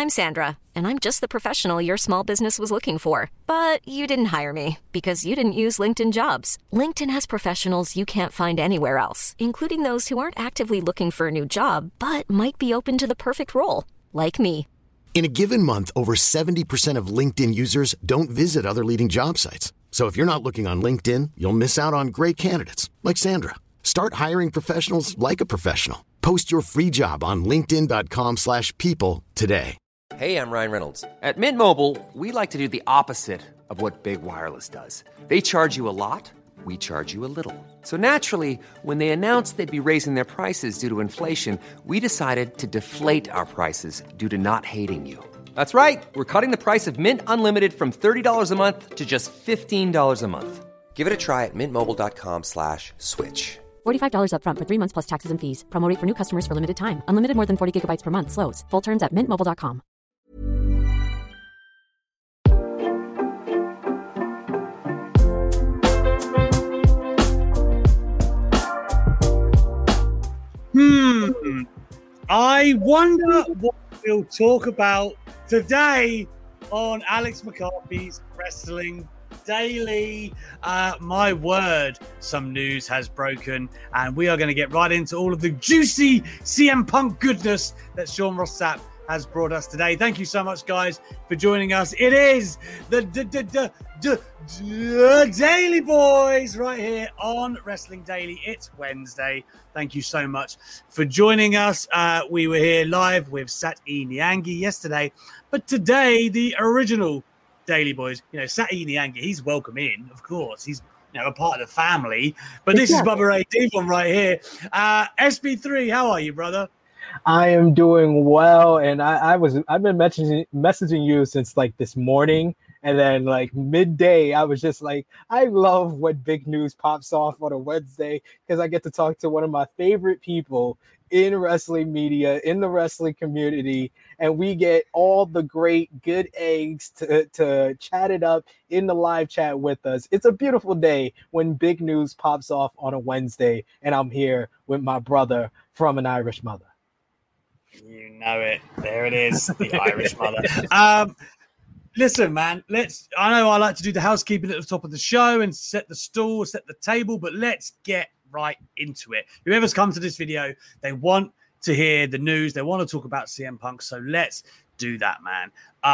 I'm Sandra, and I'm just the professional your small business was looking for. But you didn't hire me because you didn't use LinkedIn Jobs. LinkedIn has professionals you can't find anywhere else, including those who aren't actively looking for a new job, but might be open to the perfect role, like me. In a given month, over 70% of LinkedIn users don't visit other leading job sites. So if you're not looking on LinkedIn, you'll miss out on great candidates like Sandra. Start hiring professionals like a professional. Post your free job on linkedin.com/people today. Hey, I'm Ryan Reynolds. At Mint Mobile, we like to do the opposite of what Big Wireless does. They charge you a lot, we charge you a little. So naturally, when they announced they'd be raising their prices due to inflation, we decided to deflate our prices due to not hating you. That's right. We're cutting the price of Mint Unlimited from $30 a month to just $15 a month. Give it a try at mintmobile.com/switch. $45 up front for 3 months plus taxes and fees. Promo rate for new customers for limited time. Unlimited more than 40 gigabytes per month. Slows full terms at mintmobile.com. I wonder what we'll talk about today on Alex McCarthy's Wrestling Daily. My word, some news has broken, and we are going to get right into all of the juicy CM Punk goodness that Sean Ross Sapp has brought us today. Thank you so much, guys, for joining us. It is the Daily Boys right here on Wrestling Daily. It's Wednesday. Thank you so much for joining us. We were here live with Sati Nyangi yesterday, but today the original Daily Boys, Sati Nyangi, he's welcome in, of course. He's a part of the family. But this is Bubba Ray Devon right here. SB3, how are you, brother? I am doing well, and I've been messaging you since like this morning, and then like midday, I was just like, I love when big news pops off on a Wednesday because I get to talk to one of my favorite people in wrestling media, in the wrestling community, and we get all the great good eggs to chat it up in the live chat with us. It's a beautiful day when big news pops off on a Wednesday, and I'm here with my brother from an Irish mother. You know it. There it is, the Irish mother. Listen, man, I know I like to do the housekeeping at the top of the show and set the stool, set the table, but let's get right into it. Whoever's come to this video, they want to hear the news. They want to talk about CM Punk, so let's do that, man.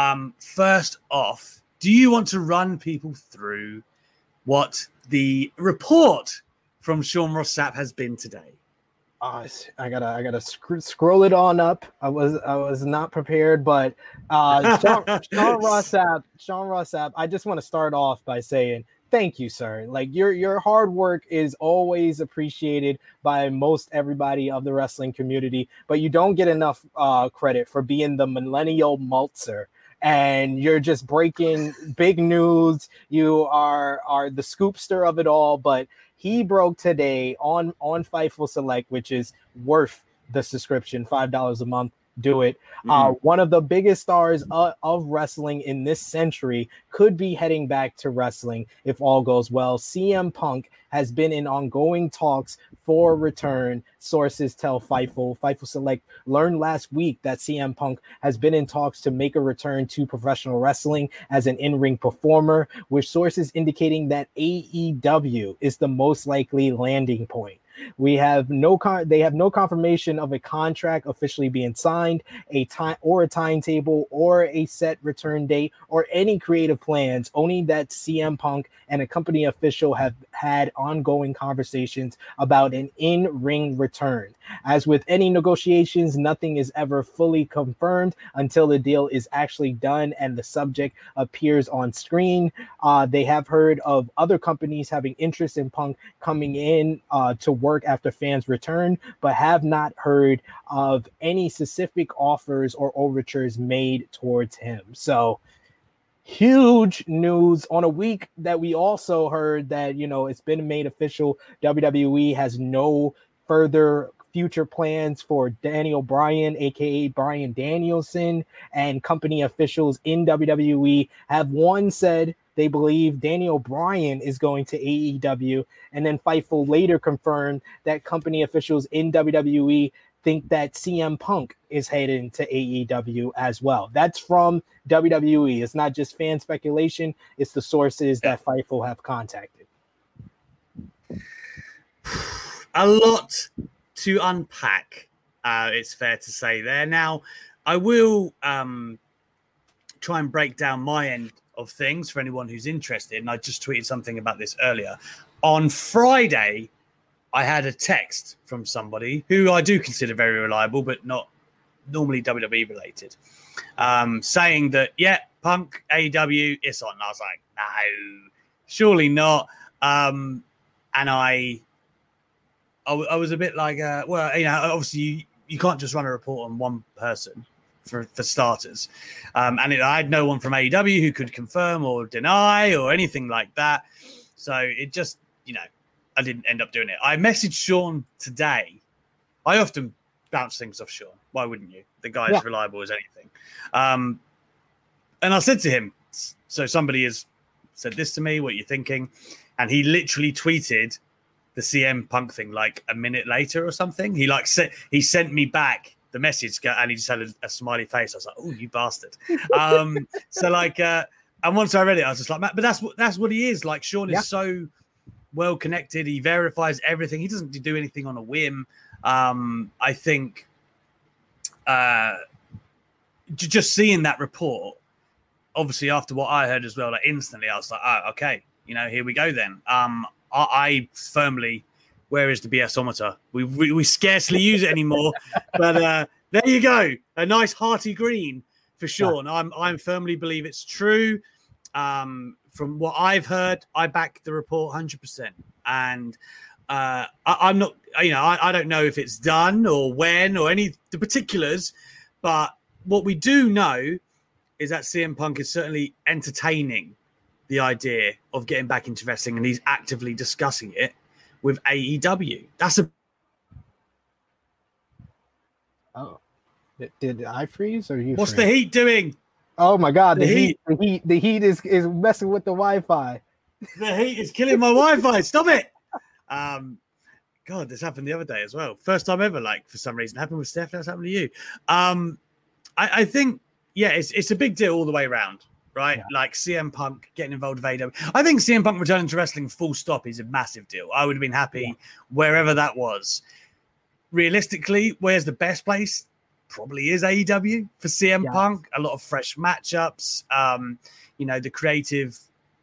First off, do you want to run people through what the report from Sean Ross Sapp has been today? I gotta scroll it on up. I was not prepared, but Sean Ross Sapp. I just want to start off by saying thank you, sir. Like your hard work is always appreciated by most everybody of the wrestling community, but you don't get enough credit for being the millennial Meltzer. And you're just breaking big news. You are the scoopster of it all, but he broke today on Fightful Select, which is worth the subscription, $5 a month. Do it. One of the biggest stars of wrestling in this century could be heading back to wrestling if all goes well. CM Punk has been in ongoing talks for return. Sources tell Fightful Select learned last week that CM Punk has been in talks to make a return to professional wrestling as an in-ring performer, with sources indicating that AEW is the most likely landing point. They have no confirmation of a contract officially being signed, a timetable, or a set return date, or any creative plans. Only that CM Punk and a company official have had ongoing conversations about an in-ring return. As with any negotiations, nothing is ever fully confirmed until the deal is actually done and the subject appears on screen. They have heard of other companies having interest in Punk coming in to work after fans return, but have not heard of any specific offers or overtures made towards him. So huge news on a week that we also heard that, it's been made official. WWE has no further future plans for Daniel Bryan, aka Bryan Danielson, and company officials in WWE have said they believe Daniel Bryan is going to AEW, and then Fightful later confirmed that company officials in WWE think that CM Punk is heading to AEW as well. That's from WWE. It's not just fan speculation. It's the sources that Fightful have contacted. A lot to unpack, it's fair to say there. Now, I will try and break down my end of things for anyone who's interested. And I just tweeted something about this earlier. On Friday, I had a text from somebody who I do consider very reliable, but not normally WWE related, saying that, Punk, AEW, it's on. And I was like, no, surely not. And I was a bit like, obviously you can't just run a report on one person for starters. And I had no one from AEW who could confirm or deny or anything like that. So it just, I didn't end up doing it. I messaged Sean today. I often bounce things off Sean. Why wouldn't you? The guy's reliable as anything. And I said to him, so somebody has said this to me, what are you thinking? And he literally tweeted the CM Punk thing like a minute later or something. He sent me back the message and he just had a smiley face. I was like, oh, you bastard. And once I read it, I was just like, but that's what he is. Like, Sean is so well connected. He verifies everything. He doesn't do anything on a whim. I think just seeing that report, obviously after what I heard as well, like instantly I was like, oh, okay, here we go then. I firmly, where is the BS-ometer? We scarcely use it anymore, but there you go. A nice hearty green for Sean. I firmly believe it's true. From what I've heard, I back the report 100%. And I'm not, I don't know if it's done or when or any the particulars, but what we do know is that CM Punk is certainly entertaining the idea of getting back into wrestling, and he's actively discussing it with AEW. Did I freeze or you? What's the heat doing? Oh my God, the heat is messing with the Wi-Fi. The heat is killing my Wi-Fi. Stop it. God, this happened the other day as well. First time ever, like, for some reason. It happened with Steph, that's happened to you. I think, it's a big deal all the way around, right? Yeah. Like CM Punk getting involved with AEW. I think CM Punk returning to wrestling full stop is a massive deal. I would have been happy wherever that was. Realistically, where's the best place? Probably is AEW for CM Punk. A lot of fresh matchups. The creative,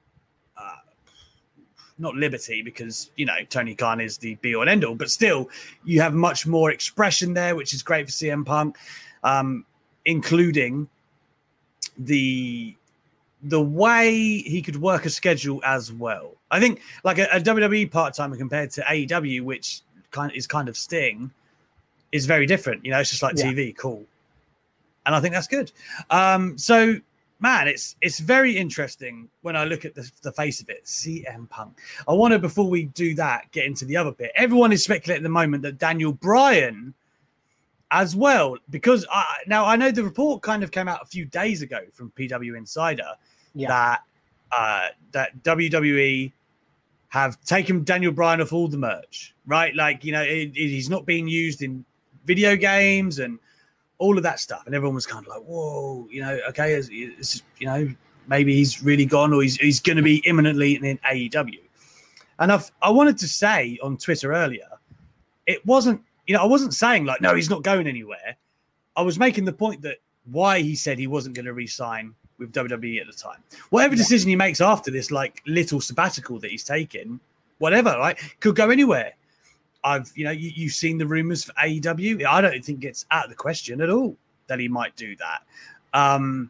not liberty, because Tony Khan is the be all and end all, but still you have much more expression there, which is great for CM Punk, including the way he could work a schedule as well. I think like a WWE part-timer compared to AEW, which is kind of Sting, is very different. It's just like TV, cool. And I think that's good. So, man, it's very interesting when I look at the face of it, CM Punk. I want to, before we do that, get into the other bit. Everyone is speculating at the moment that Daniel Bryan as well, because now I know the report kind of came out a few days ago from PW Insider that WWE have taken Daniel Bryan off all the merch, right? Like, he's not being used in video games and all of that stuff. And everyone was kind of like, whoa, okay, it's maybe he's really gone, or he's going to be imminently in AEW. And I wanted to say on Twitter earlier, it wasn't, I wasn't saying like, no, he's not going anywhere. I was making the point that why he said he wasn't going to re-sign with WWE at the time. Whatever decision he makes after this, like, little sabbatical that he's taken, whatever, right, could go anywhere. You've seen the rumors for AEW. I don't think it's out of the question at all that he might do that.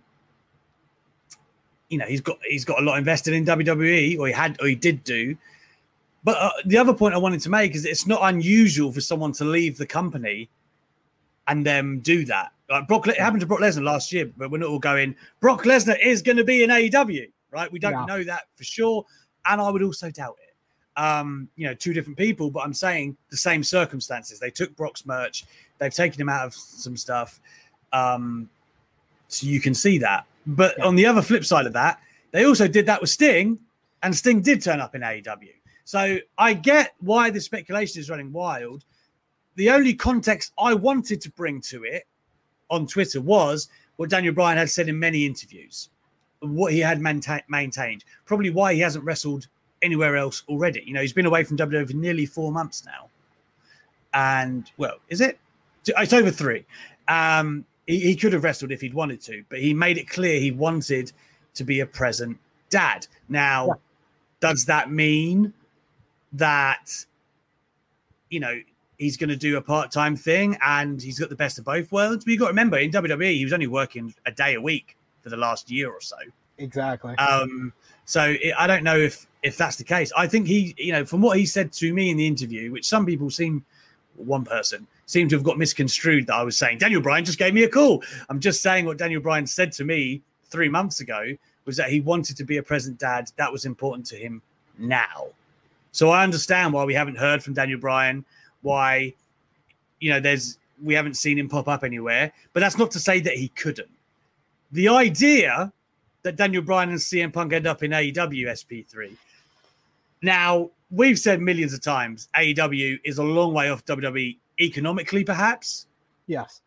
He's got a lot invested in WWE, or he did do. But the other point I wanted to make is it's not unusual for someone to leave the company and then do that. Like it happened to Brock Lesnar last year, but we're not all going, Brock Lesnar is going to be in AEW, right? We don't know that for sure. And I would also doubt it. Two different people, but I'm saying the same circumstances. They took Brock's merch. They've taken him out of some stuff. So you can see that. But on the other flip side of that, they also did that with Sting, and Sting did turn up in AEW. So I get why the speculation is running wild, the only context I wanted to bring to it on Twitter was what Daniel Bryan had said in many interviews, what he had maintained, probably why he hasn't wrestled anywhere else already. You know, he's been away from WWE for nearly 4 months now. And, well, is it? It's over 3. He could have wrestled if he'd wanted to, but he made it clear he wanted to be a present dad. Now, does that mean that, you know, he's going to do a part-time thing and he's got the best of both worlds? But you've got to remember, in WWE, he was only working a day a week for the last year or so. Exactly. I don't know if that's the case. I think he, you know, from what he said to me in the interview, which some people one person seemed to have got misconstrued that I was saying, Daniel Bryan just gave me a call. I'm just saying what Daniel Bryan said to me 3 months ago was that he wanted to be a present dad. That was important to him now. So I understand why we haven't heard from Daniel Bryan, why, you know, we haven't seen him pop up anywhere, but that's not to say that he couldn't. The idea that Daniel Bryan and CM Punk end up in AEW SP3. Now, we've said millions of times, AEW is a long way off WWE economically, perhaps. Yes.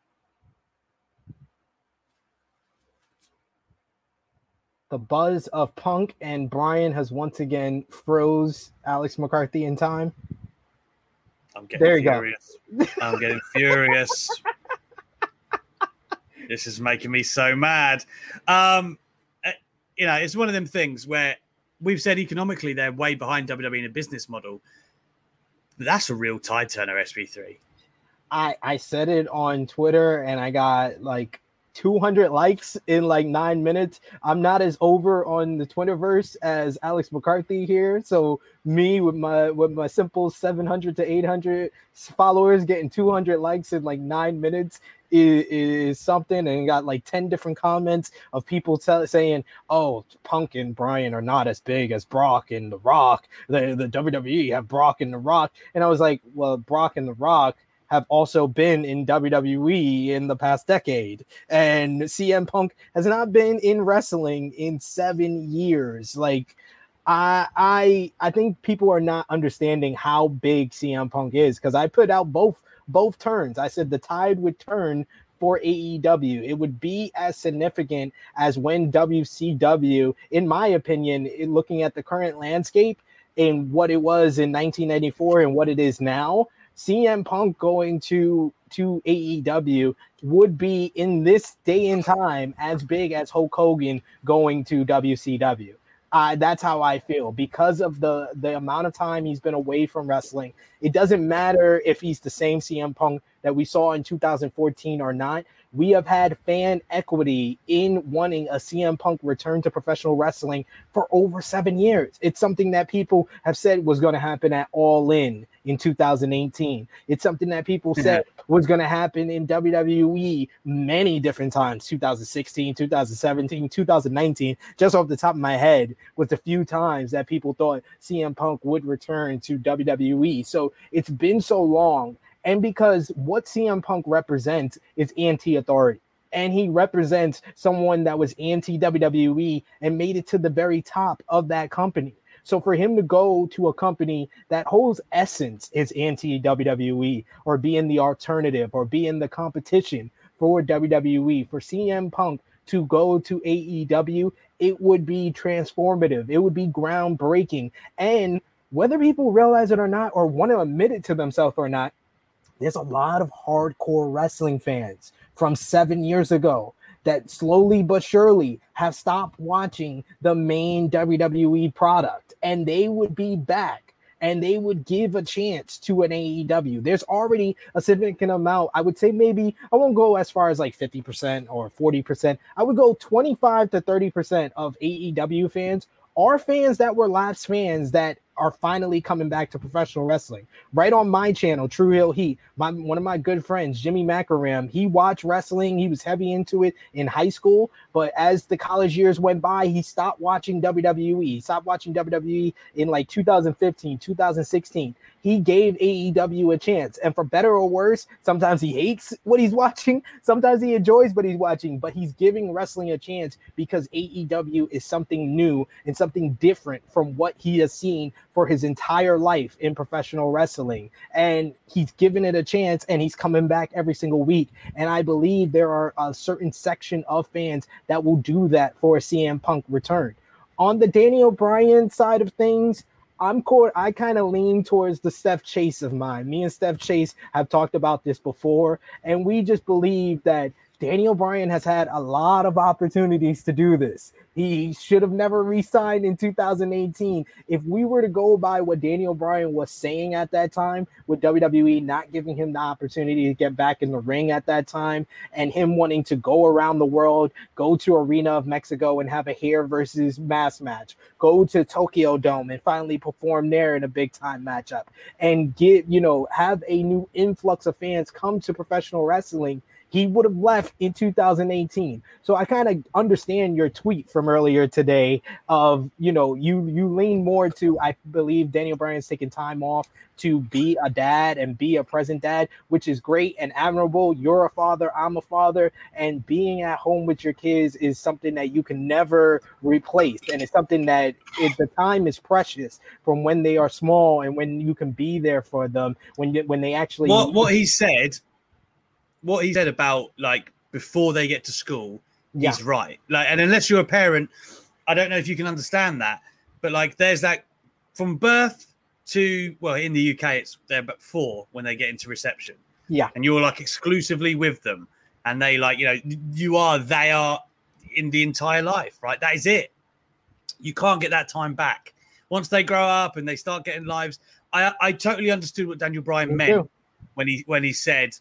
The buzz of Punk and Bryan has once again froze Alex McCarthy in time. I'm getting furious. I'm getting furious. This is making me so mad. You know, it's one of them things where we've said economically they're way behind WWE in a business model. But that's a real tide turner, SP3. I said it on Twitter and I got like 200 likes in like 9 minutes. I'm not as over on the Twitterverse as Alex McCarthy here. So me with my simple 700 to 800 followers getting 200 likes in like 9 minutes is something, and got like 10 different comments of people saying, oh, Punk and Bryan are not as big as Brock and The Rock. The WWE have Brock and The Rock. And I was like, well, Brock and The Rock have also been in WWE in the past decade. And CM Punk has not been in wrestling in 7 years. Like, I think people are not understanding how big CM Punk is, because I put out both turns. I said the tide would turn for AEW. It would be as significant as when WCW, in my opinion, looking at the current landscape and what it was in 1994 and what it is now, CM Punk going to AEW would be in this day and time as big as Hulk Hogan going to WCW. That's how I feel, because of the amount of time he's been away from wrestling. It doesn't matter if he's the same CM Punk that we saw in 2014 or not. We have had fan equity in wanting a CM Punk return to professional wrestling for over 7 years. It's something that people have said was going to happen at All In 2018. It's something that people said was going to happen in WWE many different times, 2016, 2017, 2019, just off the top of my head, was the few times that people thought CM Punk would return to WWE. So it's been so long. And because what CM Punk represents is anti-authority. And he represents someone that was anti-WWE and made it to the very top of that company. So for him to go to a company that whole essence is anti-WWE, or being the alternative, or being the competition for WWE, for CM Punk to go to AEW, it would be transformative. It would be groundbreaking. And whether people realize it or not, or want to admit it to themselves or not, there's a lot of hardcore wrestling fans from 7 years ago that slowly but surely have stopped watching the main WWE product, and they would be back and they would give a chance to an AEW. There's already a significant amount. I would say maybe, I won't go as far as like 50% or 40%. I would go 25 to 30% of AEW fans are fans that were lapsed fans that are finally coming back to professional wrestling. Right on my channel, True Hill Heat, one of my good friends, Jimmy Macaram, he watched wrestling. He was heavy into it in high school, but as the college years went by, he stopped watching WWE. He stopped watching WWE in like 2015, 2016. He gave AEW a chance, and for better or worse, sometimes he hates what he's watching, sometimes he enjoys what he's watching, but he's giving wrestling a chance because AEW is something new and something different from what he has seen for his entire life in professional wrestling, and he's given it a chance, and he's coming back every single week. And I believe there are a certain section of fans that will do that for a CM Punk return. On the Daniel Bryan side of things, I kind of lean towards the Steph Chase of mine. Me and Steph Chase have talked about this before, and we just believe that Daniel Bryan has had a lot of opportunities to do this. He should have never re-signed in 2018. If we were to go by what Daniel Bryan was saying at that time, with WWE not giving him the opportunity to get back in the ring at that time, and him wanting to go around the world, go to Arena of Mexico and have a hair versus mask match, go to Tokyo Dome and finally perform there in a big time matchup, and have a new influx of fans come to professional wrestling, he would have left in 2018. So I kind of understand your tweet from earlier today of, you lean more to, I believe Daniel Bryan's taking time off to be a dad and be a present dad, which is great and admirable. You're a father, I'm a father, and being at home with your kids is something that you can never replace. And it's something that the time is precious from when they are small and when you can be there for them when they actually. What he said about like before they get to school is right. Like, and unless you're a parent, I don't know if you can understand that. But like, there's that from birth to, well, in the UK, they're about 4 when they get into reception. Yeah, and you're like exclusively with them, and they like they are in the entire life, right? That is it. You can't get that time back once they grow up and they start getting lives. I totally understood what Daniel Bryan meant. When he said,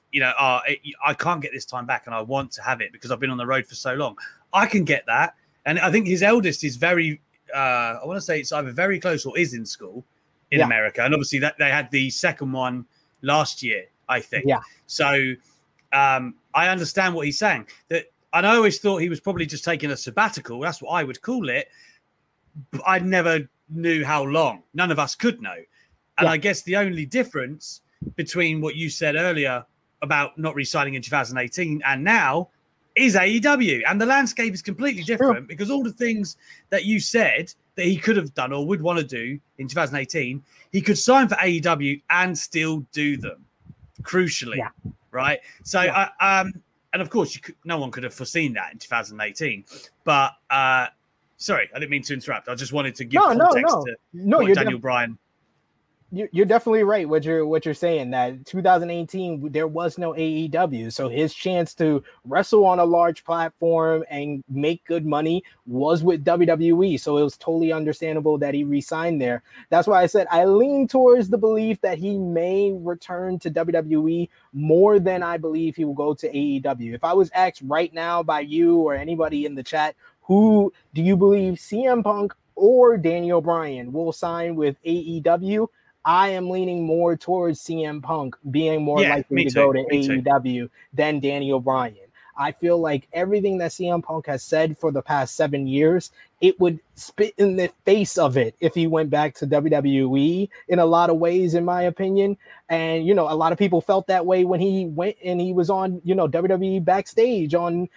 I can't get this time back and I want to have it because I've been on the road for so long. I can get that. And I think his eldest is very, I want to say it's either very close or is in school in America. And obviously that they had the second one last year, I think. Yeah. So I understand what he's saying. And I always thought he was probably just taking a sabbatical. That's what I would call it. But I never knew how long. None of us could know. And I guess the only difference between what you said earlier about not re-signing in 2018 and now is AEW, and the landscape is completely different because all the things that you said that he could have done or would want to do in 2018, he could sign for AEW and still do them, crucially, right? So, and of course, no one could have foreseen that in 2018. But sorry, I didn't mean to interrupt. I just wanted to give context to what Daniel Bryan. You're definitely right. What you're saying, that 2018 there was no AEW, so his chance to wrestle on a large platform and make good money was with WWE. So it was totally understandable that he re-signed there. That's why I said I lean towards the belief that he may return to WWE more than I believe he will go to AEW. If I was asked right now by you or anybody in the chat, who do you believe, CM Punk or Daniel Bryan, will sign with AEW? I am leaning more towards CM Punk being more likely to go to AEW than Daniel Bryan. I feel like everything that CM Punk has said for the past 7 years, it would spit in the face of it if he went back to WWE in a lot of ways, in my opinion. And, a lot of people felt that way when he went and he was on, WWE backstage on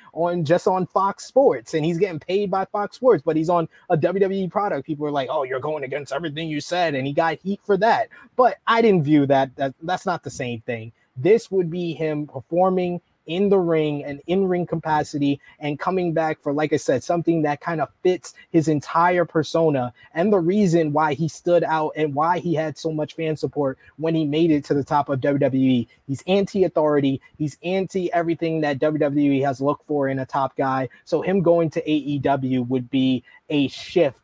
Fox Sports, and he's getting paid by Fox Sports, but he's on a WWE product. People were like, oh, you're going against everything you said. And he got heat for that. But I didn't view that's not the same thing. This would be him performing in the ring and in-ring capacity and coming back for, like I said, something that kind of fits his entire persona and the reason why he stood out and why he had so much fan support when he made it to the top of WWE. He's anti-authority. He's anti everything that WWE has looked for in a top guy. So him going to AEW would be a shift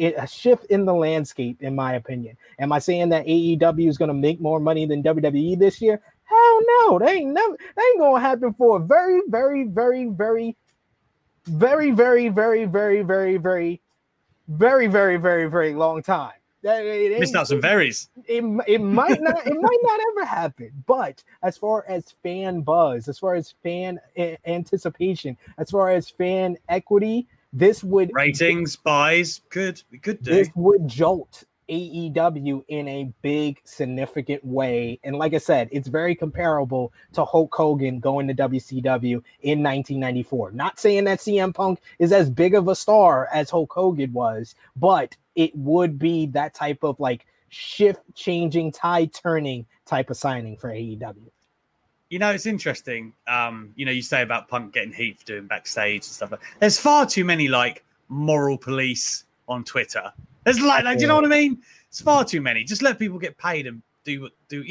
in the landscape, in my opinion. Am I saying that AEW is going to make more money than WWE this year? Hell no, that ain't gonna happen for a very, very, very, very, very, very, very, very, very, very, very, very, very, very long time. Missed out some berries. It might not ever happen. But as far as fan buzz, as far as fan anticipation, as far as fan equity, this would ratings, buys, we could do. This would jolt AEW in a big, significant way. And like I said, it's very comparable to Hulk Hogan going to WCW in 1994. Not saying that CM Punk is as big of a star as Hulk Hogan was, but it would be that type of like shift-changing, tide-turning type of signing for AEW. You know, it's interesting. You say about Punk getting heat for doing backstage and stuff. There's far too many moral police on Twitter. There's do you know what I mean? It's far too many. Just let people get paid and do.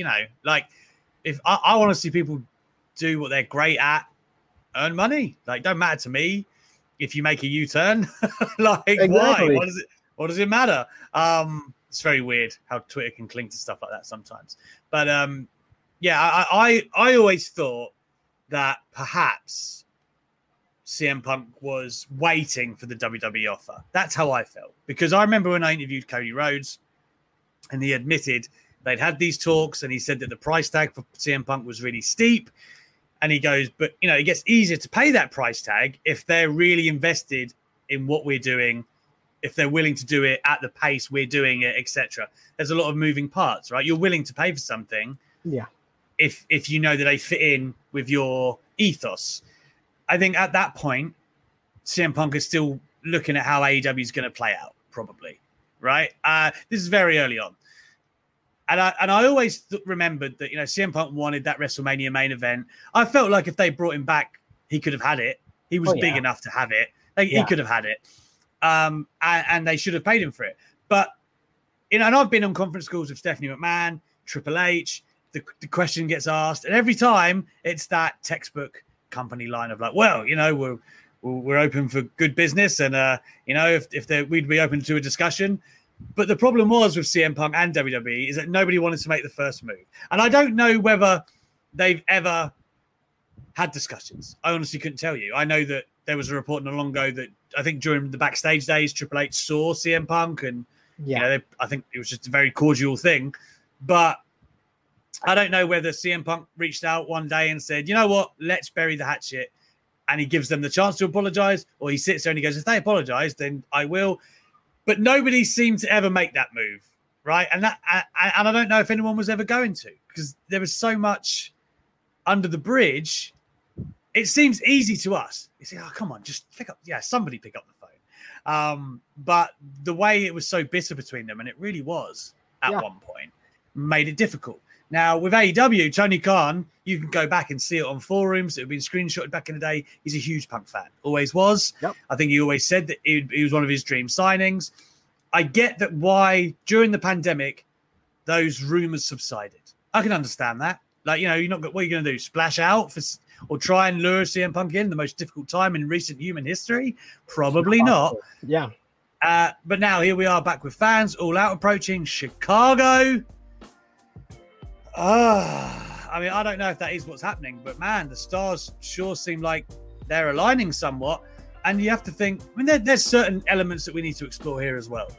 If I want to see people do what they're great at, earn money. Don't matter to me if you make a U-turn. Exactly. Why? What does it matter? It's very weird how Twitter can cling to stuff like that sometimes. But I always thought that perhaps CM Punk was waiting for the WWE offer. That's how I felt. Because I remember when I interviewed Cody Rhodes and he admitted they'd had these talks and he said that the price tag for CM Punk was really steep. And he goes, but, it gets easier to pay that price tag if they're really invested in what we're doing, if they're willing to do it at the pace we're doing it, etc. There's a lot of moving parts, right? You're willing to pay for something. Yeah. If you know that they fit in with your ethos. I think at that point, CM Punk is still looking at how AEW is going to play out, probably, right? This is very early on. And I always remembered that, CM Punk wanted that WrestleMania main event. I felt like if they brought him back, he could have had it. He was big enough to have it. He could have had it. And they should have paid him for it. But, and I've been on conference calls with Stephanie McMahon, Triple H. The question gets asked. And every time it's that textbook company line of we're open for good business. And, we'd be open to a discussion. But the problem was with CM Punk and WWE is that nobody wanted to make the first move. And I don't know whether they've ever had discussions. I honestly couldn't tell you. I know that there was a report not long ago that I think during the backstage days, Triple H saw CM Punk and I think it was just a very cordial thing. But I don't know whether CM Punk reached out one day and said, you know what, let's bury the hatchet. And he gives them the chance to apologize, or he sits there and he goes, if they apologize, then I will. But nobody seemed to ever make that move, right? And I don't know if anyone was ever going to, because there was so much under the bridge. It seems easy to us. You say, oh, come on, just pick up. Yeah, somebody pick up the phone. But the way it was so bitter between them, and it really was at one point, made it difficult. Now, with AEW, Tony Khan, you can go back and see it on forums. It had been screenshotted back in the day. He's a huge Punk fan. Always was. Yep. I think he always said that he was one of his dream signings. I get that why, during the pandemic, those rumors subsided. I can understand that. You're not. What are you going to do? Splash out or try and lure CM Punk in the most difficult time in recent human history? Probably not. Yeah. But now here we are back with fans, all out approaching Chicago. I don't know if that is what's happening, but man, the stars sure seem like they're aligning somewhat. And you have to think, there's certain elements that we need to explore here as well.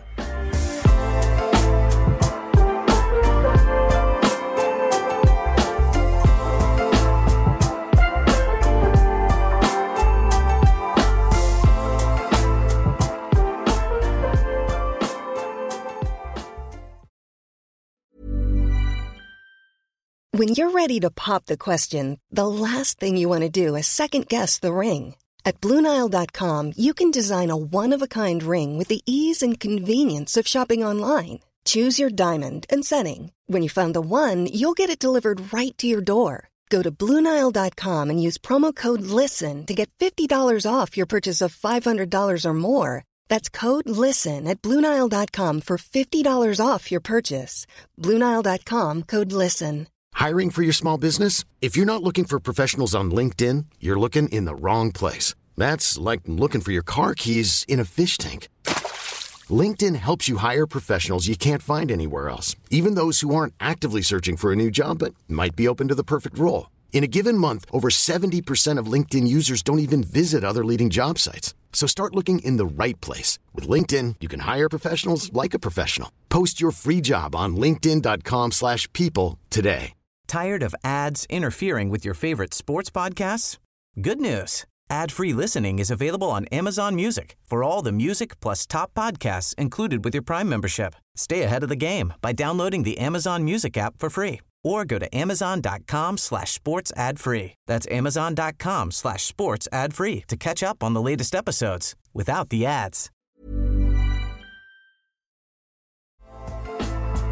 When you're ready to pop the question, the last thing you want to do is second-guess the ring. At BlueNile.com, you can design a one-of-a-kind ring with the ease and convenience of shopping online. Choose your diamond and setting. When you find the one, you'll get it delivered right to your door. Go to BlueNile.com and use promo code LISTEN to get $50 off your purchase of $500 or more. That's code LISTEN at BlueNile.com for $50 off your purchase. BlueNile.com, code LISTEN. Hiring for your small business? If you're not looking for professionals on LinkedIn, you're looking in the wrong place. That's like looking for your car keys in a fish tank. LinkedIn helps you hire professionals you can't find anywhere else, even those who aren't actively searching for a new job but might be open to the perfect role. In a given month, over 70% of LinkedIn users don't even visit other leading job sites. So start looking in the right place. With LinkedIn, you can hire professionals like a professional. Post your free job on linkedin.com/people today. Tired of ads interfering with your favorite sports podcasts? Good news. Ad-free listening is available on Amazon Music for all the music plus top podcasts included with your Prime membership. Stay ahead of the game by downloading the Amazon Music app for free or go to amazon.com/sports ad free. That's amazon.com/sports ad free to catch up on the latest episodes without the ads.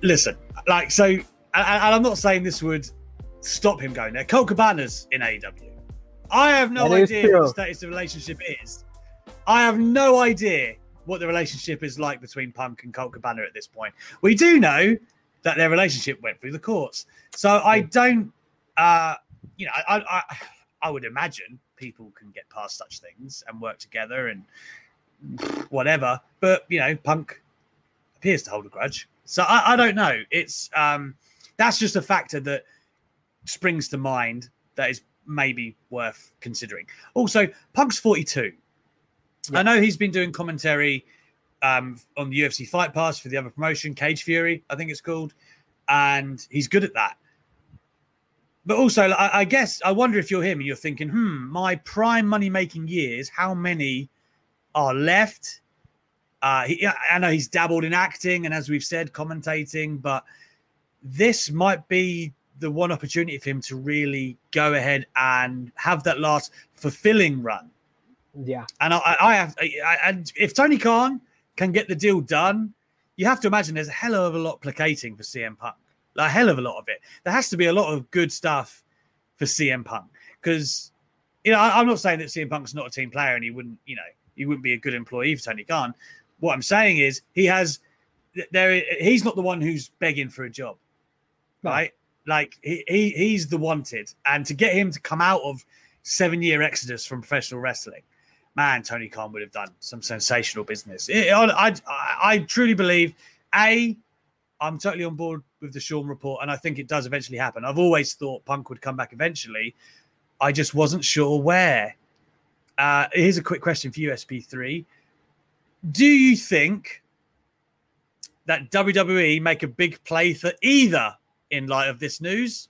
listen, like, so, and I'm not saying this would stop him going there. Colt Cabana's in AEW. I have no idea what the status of the relationship is. I have no idea what the relationship is like between Punk and Colt Cabana at this point. We do know that their relationship went through the courts. So I don't, I would imagine people can get past such things and work together and whatever. But, Punk appears to hold a grudge. So I don't know. It's that's just a factor that springs to mind that is maybe worth considering. Also, Punk's 42. Yeah. I know he's been doing commentary on the UFC Fight Pass for the other promotion, Cage Fury, I think it's called, and he's good at that. But also, I guess, I wonder if you're him and you're thinking, my prime money-making years, how many are left? I know he's dabbled in acting and, as we've said, commentating, but this might be the one opportunity for him to really go ahead and have that last fulfilling run. Yeah. And and if Tony Khan can get the deal done, you have to imagine there's a hell of a lot placating for CM Punk. Like, a hell of a lot of it. There has to be a lot of good stuff for CM Punk. Because, I'm not saying that CM Punk's not a team player and he wouldn't be a good employee for Tony Khan. What I'm saying is he's not the one who's begging for a job. No. Right? Like, he's the wanted. And to get him to come out of 7-year exodus from professional wrestling, man, Tony Khan would have done some sensational business. I truly believe, I'm totally on board with the Sean report, and I think it does eventually happen. I've always thought Punk would come back eventually. I just wasn't sure where. Here's a quick question for you, SP3. Do you think that WWE make a big play for either in light of this news?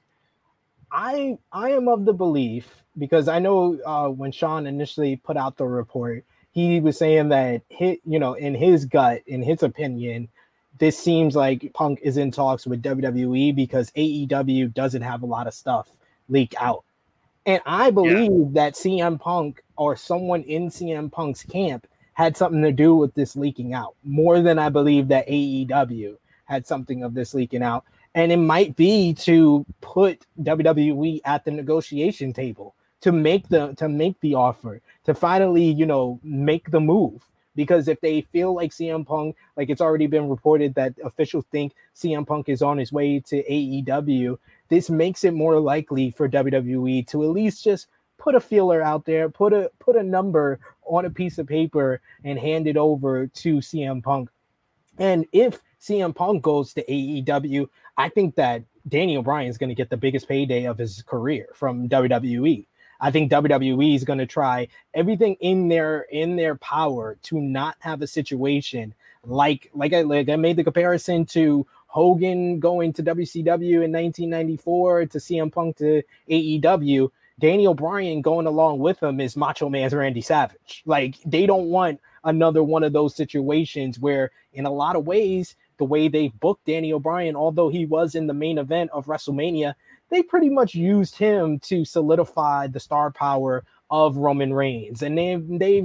I am of the belief, because I know when Sean initially put out the report, he was saying that in his gut, in his opinion, this seems like Punk is in talks with WWE because AEW doesn't have a lot of stuff leak out. And I believe that CM Punk or someone in CM Punk's camp had something to do with this leaking out, more than I believe that AEW had something of this leaking out. And it might be to put WWE at the negotiation table, to make the offer, to finally, make the move. Because if they feel like CM Punk, like it's already been reported that officials think CM Punk is on his way to AEW, this makes it more likely for WWE to at least just put a feeler out there, put a number on a piece of paper and hand it over to CM Punk. And if CM Punk goes to AEW, I think that Daniel Bryan is going to get the biggest payday of his career from WWE. I think WWE is going to try everything in their power to not have a situation like I made the comparison to Hogan going to WCW in 1994 to CM Punk to AEW. Daniel Bryan going along with him is Macho Man's Randy Savage. Like, they don't want another one of those situations where, in a lot of ways, the way they booked Daniel Bryan, although he was in the main event of WrestleMania, they pretty much used him to solidify the star power of Roman Reigns. And they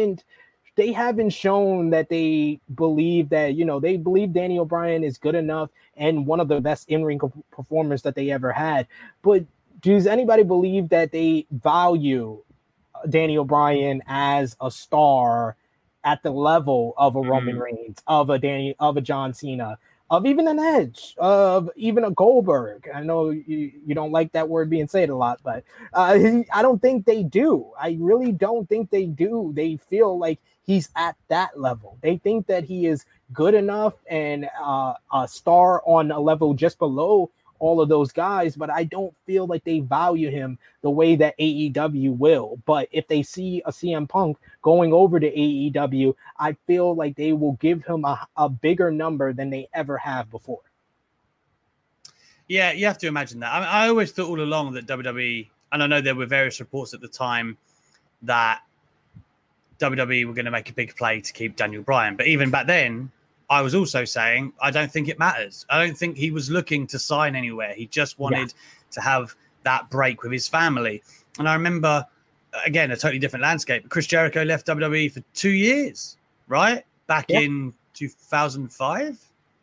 haven't shown that they believe that, they believe Daniel Bryan is good enough and one of the best in-ring performers that they ever had. But does anybody believe that they value Daniel Bryan as a star at the level of a Roman Reigns, of a John Cena, of even an Edge, of even a Goldberg? I know you don't like that word being said a lot, but I don't think they do. I really don't think they do. They feel like he's at that level. They think that he is good enough and a star on a level just below all of those guys, but I don't feel like they value him the way that AEW will. But if they see a CM Punk going over to AEW, I feel like they will give him a bigger number than they ever have before. Yeah, you have to imagine that. I always thought all along that WWE, and I know there were various reports at the time that WWE were going to make a big play to keep Daniel Bryan. But even back then, I was also saying, I don't think it matters. I don't think he was looking to sign anywhere. He just wanted to have that break with his family. And I remember, again, a totally different landscape. Chris Jericho left WWE for 2 years, right? Back in 2005.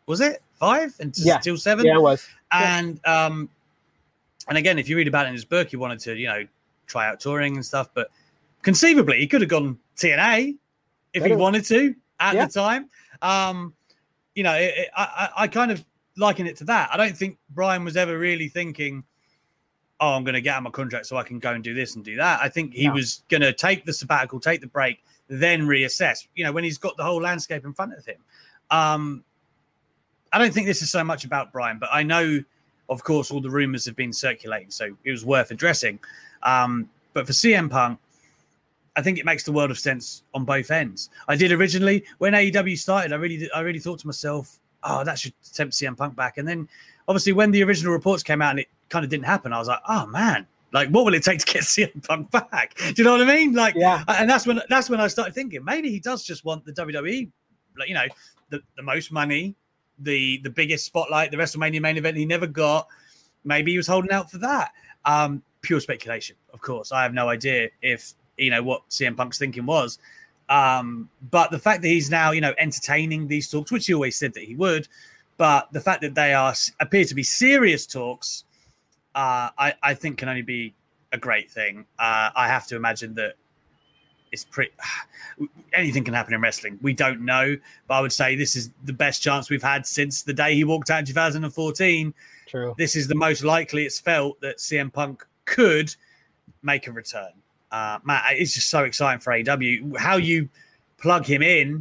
Was it 5 until 7? Yeah, it was. And again, if you read about it in his book, he wanted to, try out touring and stuff. But conceivably, he could have gone TNA if he wanted to at the time. I kind of liken it to that. I don't think Brian was ever really thinking, oh, I'm going to get out my contract so I can go and do this and do that. I think he was going to take the sabbatical, take the break, then reassess, when he's got the whole landscape in front of him. I don't think this is so much about Brian, but I know, of course, all the rumors have been circulating, so it was worth addressing. But for CM Punk, I think it makes the world of sense on both ends. I did originally when AEW started. I really thought to myself, oh, that should tempt CM Punk back. And then obviously when the original reports came out and it kind of didn't happen, I was like, oh man, like what will it take to get CM Punk back? Do you know what I mean? Like, and that's when I started thinking maybe he does just want the WWE, like, the most money, the biggest spotlight, the WrestleMania main event he never got. Maybe he was holding out for that. Pure speculation, of course. I have no idea if what CM Punk's thinking was. But the fact that he's now, entertaining these talks, which he always said that he would, but the fact that they appear to be serious talks, I think can only be a great thing. I have to imagine that it's anything can happen in wrestling. We don't know, but I would say this is the best chance we've had since the day he walked out in 2014. True. This is the most likely it's felt that CM Punk could make a return. Matt, it's just so exciting for AEW. How you plug him in,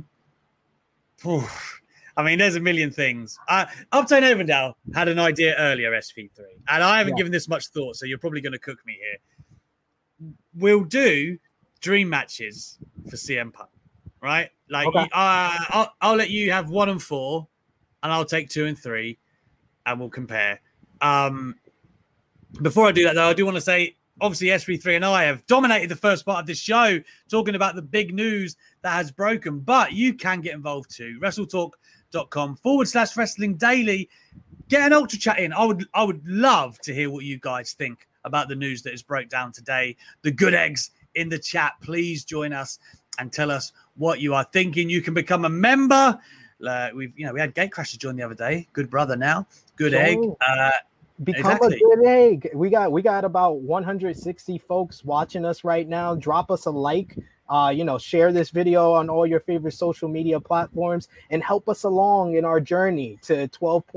I mean, there's a million things. Upton Evendale had an idea earlier, SP3, and I haven't given this much thought, so you're probably going to cook me here. We'll do dream matches for CM Punk, right? Like, okay. I'll let you have 1 and 4, and I'll take 2 and 3, and we'll compare. Before I do that, though, I do want to say, obviously, SP3 and I have dominated the first part of this show, talking about the big news that has broken. But you can get involved too. WrestleTalk.com/Wrestling Daily. Get an Ultra Chat in. I would love to hear what you guys think about the news that is broke down today. The good eggs in the chat. Please join us and tell us what you are thinking. You can become a member. We had Gatecrasher join the other day. Good brother now. Good egg. Become a good egg. We got about 160 folks watching us right now. Drop us a like. Share this video on all your favorite social media platforms and help us along in our journey to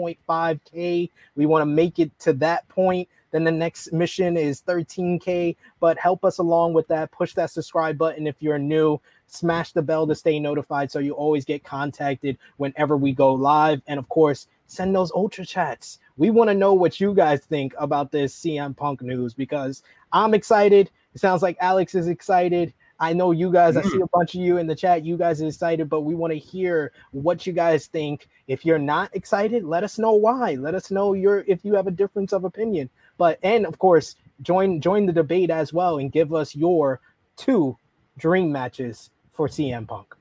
12.5K. We want to make it to that point. Then the next mission is 13K, but help us along with that. Push that subscribe button if you're new. Smash the bell to stay notified so you always get contacted whenever we go live. And of course, send those Ultra Chats. We want to know what you guys think about this CM Punk news because I'm excited. It sounds like Alex is excited. I know you guys, I see a bunch of you in the chat. You guys are excited, but we want to hear what you guys think. If you're not excited, let us know why. Let us know if you have a difference of opinion. And of course, join the debate as well and give us your 2 dream matches for CM Punk.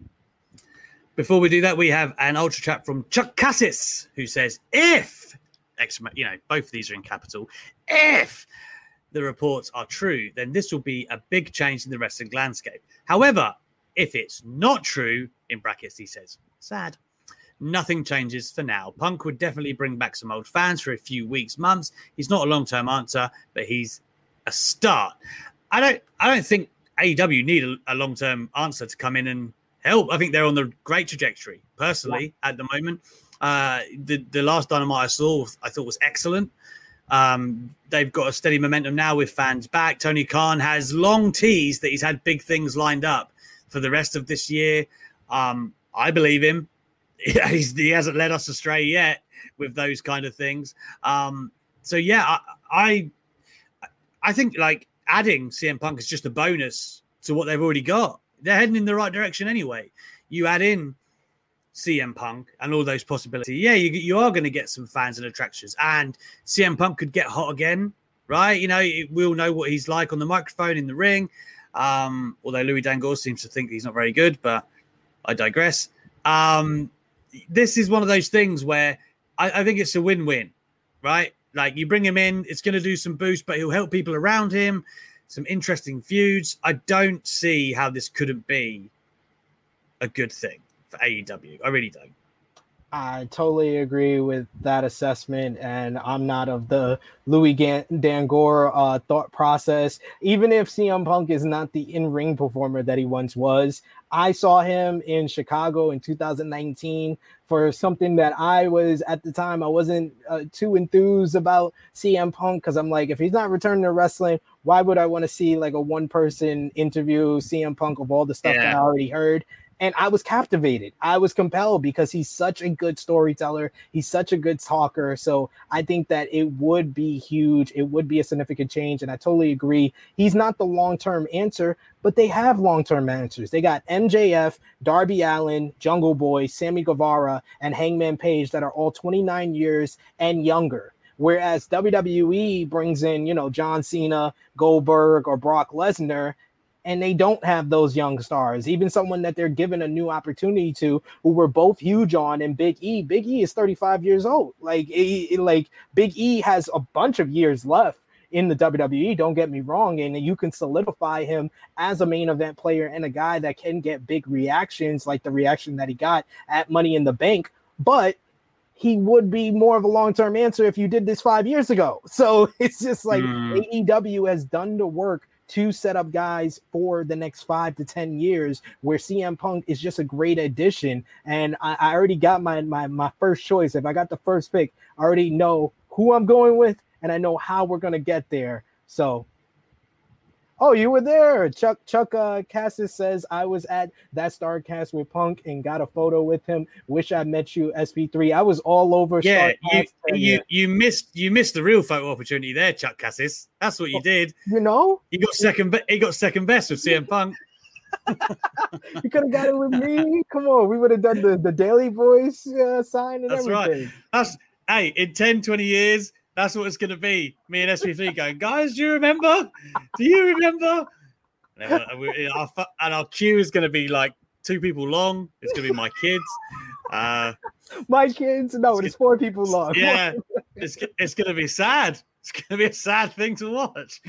Before we do that, we have an Ultra Chat from Chuck Cassis who says, if, both of these are in capital, if the reports are true, then this will be a big change in the wrestling landscape. However, if it's not true, in brackets, he says, sad, nothing changes for now. Punk would definitely bring back some old fans for a few weeks, months. He's not a long-term answer, but he's a start. I don't think AEW need a long-term answer to come in and help. I think they're on the great trajectory, personally, at the moment. The last Dynamite I saw, I thought was excellent. They've got a steady momentum now with fans back. Tony Khan has long teased that he's had big things lined up for the rest of this year. I believe him. He hasn't led us astray yet with those kind of things. I think like adding CM Punk is just a bonus to what they've already got. They're heading in the right direction anyway. You add in CM Punk and all those possibilities. Yeah, you are going to get some fans and attractions. And CM Punk could get hot again, right? We'll know what he's like on the microphone, in the ring. Although Louis Dangoor seems to think he's not very good, but I digress. This is one of those things where I think it's a win-win, right? Like you bring him in, it's going to do some boost, but he'll help people around him. Some interesting feuds. I don't see how this couldn't be a good thing for AEW. I really don't. I totally agree with that assessment, and I'm not of the Louis Dangoor thought process. Even if CM Punk is not the in-ring performer that he once was, I saw him in Chicago in 2019 for something that I was, at the time, I wasn't too enthused about CM Punk, because I'm like, if he's not returning to wrestling, why would I want to see like a one-person interview CM Punk of all the stuff that I already heard? And I was captivated. I was compelled because he's such a good storyteller. He's such a good talker. So I think that it would be huge. It would be a significant change. And I totally agree. He's not the long-term answer, but they have long-term answers. They got MJF, Darby Allin, Jungle Boy, Sammy Guevara, and Hangman Page that are all 29 years and younger. Whereas WWE brings in, John Cena, Goldberg, or Brock Lesnar, and they don't have those young stars. Even someone that they're given a new opportunity to, who we're both huge on, and Big E. Big E is 35 years old. Like Big E has a bunch of years left in the WWE, don't get me wrong, and you can solidify him as a main event player and a guy that can get big reactions like the reaction that he got at Money in the Bank, but he would be more of a long-term answer if you did this 5 years ago. So it's just like AEW has done the work to set up guys for the next 5 to 10 years, where CM Punk is just a great addition. And I already got my first choice. If I got the first pick, I already know who I'm going with, and I know how we're going to get there. So, oh, you were there. Chuck Cassis says, I was at that Starrcast with Punk and got a photo with him. Wish I met you, SP3. I was all over. Yeah, you missed the real photo opportunity there, Chuck Cassis. That's what you did. You know, he got second best with CM Punk. You could have got it with me. Come on, we would have done the Daily Voice sign and That's everything. Right. Hey, in 10, 20 years. That's what it's going to be. Me and SP3 going, guys, do you remember? Do you remember? And our queue is going to be like 2 people long. It's going to be my kids. My kids? No, it's 4 people long. Yeah, it's going to be sad. It's going to be a sad thing to watch.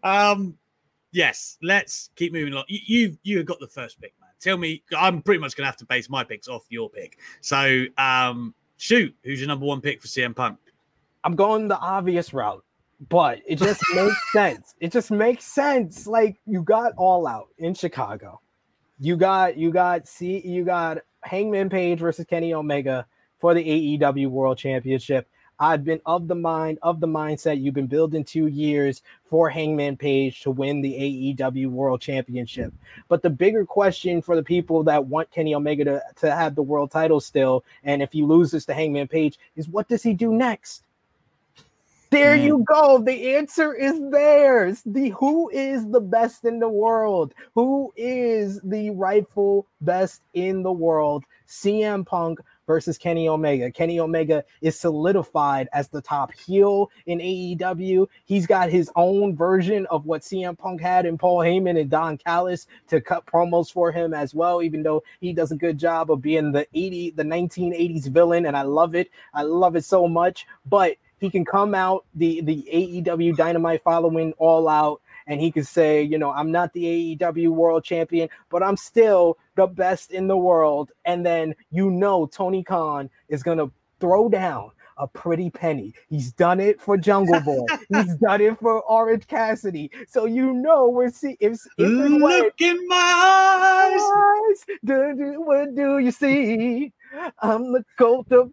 Yes, let's keep moving along. You have got the first pick, man. Tell me, I'm pretty much going to have to base my picks off your pick. So, shoot, who's your number 1 pick for CM Punk? I'm going the obvious route, but it just makes sense. It just makes sense. Like, you got All Out in Chicago. You got Hangman Page versus Kenny Omega for the AEW World Championship. I've been of the mindset you've been building 2 years for Hangman Page to win the AEW World Championship. But the bigger question for the people that want Kenny Omega to have the world title still, and if he loses to Hangman Page, is what does he do next? There you go. The answer is there. Who is the best in the world? Who is the rightful best in the world? CM Punk versus Kenny Omega. Kenny Omega is solidified as the top heel in AEW. He's got his own version of what CM Punk had in Paul Heyman and Don Callis to cut promos for him as well, even though he does a good job of being the 1980s villain, and I love it. I love it so much. But he can come out the AEW Dynamite following All Out, and he can say, I'm not the AEW World Champion, but I'm still the best in the world. And then, Tony Khan is going to throw down a pretty penny. He's done it for Jungle Boy. He's done it for Orange Cassidy. So we're seeing if look in my eyes. What do you see? I'm the cult of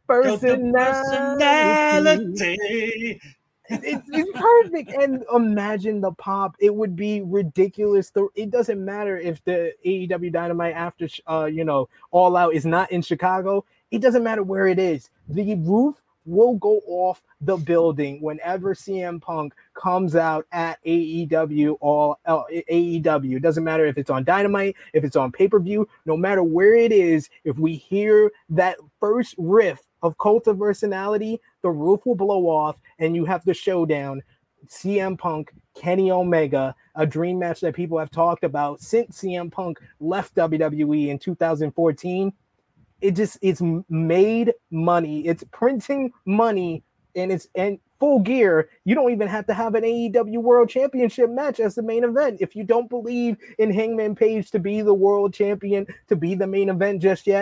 personality. It's perfect. And imagine the pop. It would be ridiculous. It doesn't matter if the AEW Dynamite after All Out is not in Chicago. It doesn't matter where it is. The roof will go off the building whenever CM Punk comes out at AEW or AEW. It doesn't matter if it's on Dynamite, if it's on pay-per-view, no matter where it is. If we hear that first riff of Cult of Personality, the roof will blow off and you have the showdown. CM Punk, Kenny Omega, a dream match that people have talked about since CM Punk left WWE in 2014. It's made money. It's printing money, and it's in full gear. You don't even have to have an AEW World Championship match as the main event. If you don't believe in Hangman Page to be the world champion, to be the main event just yet,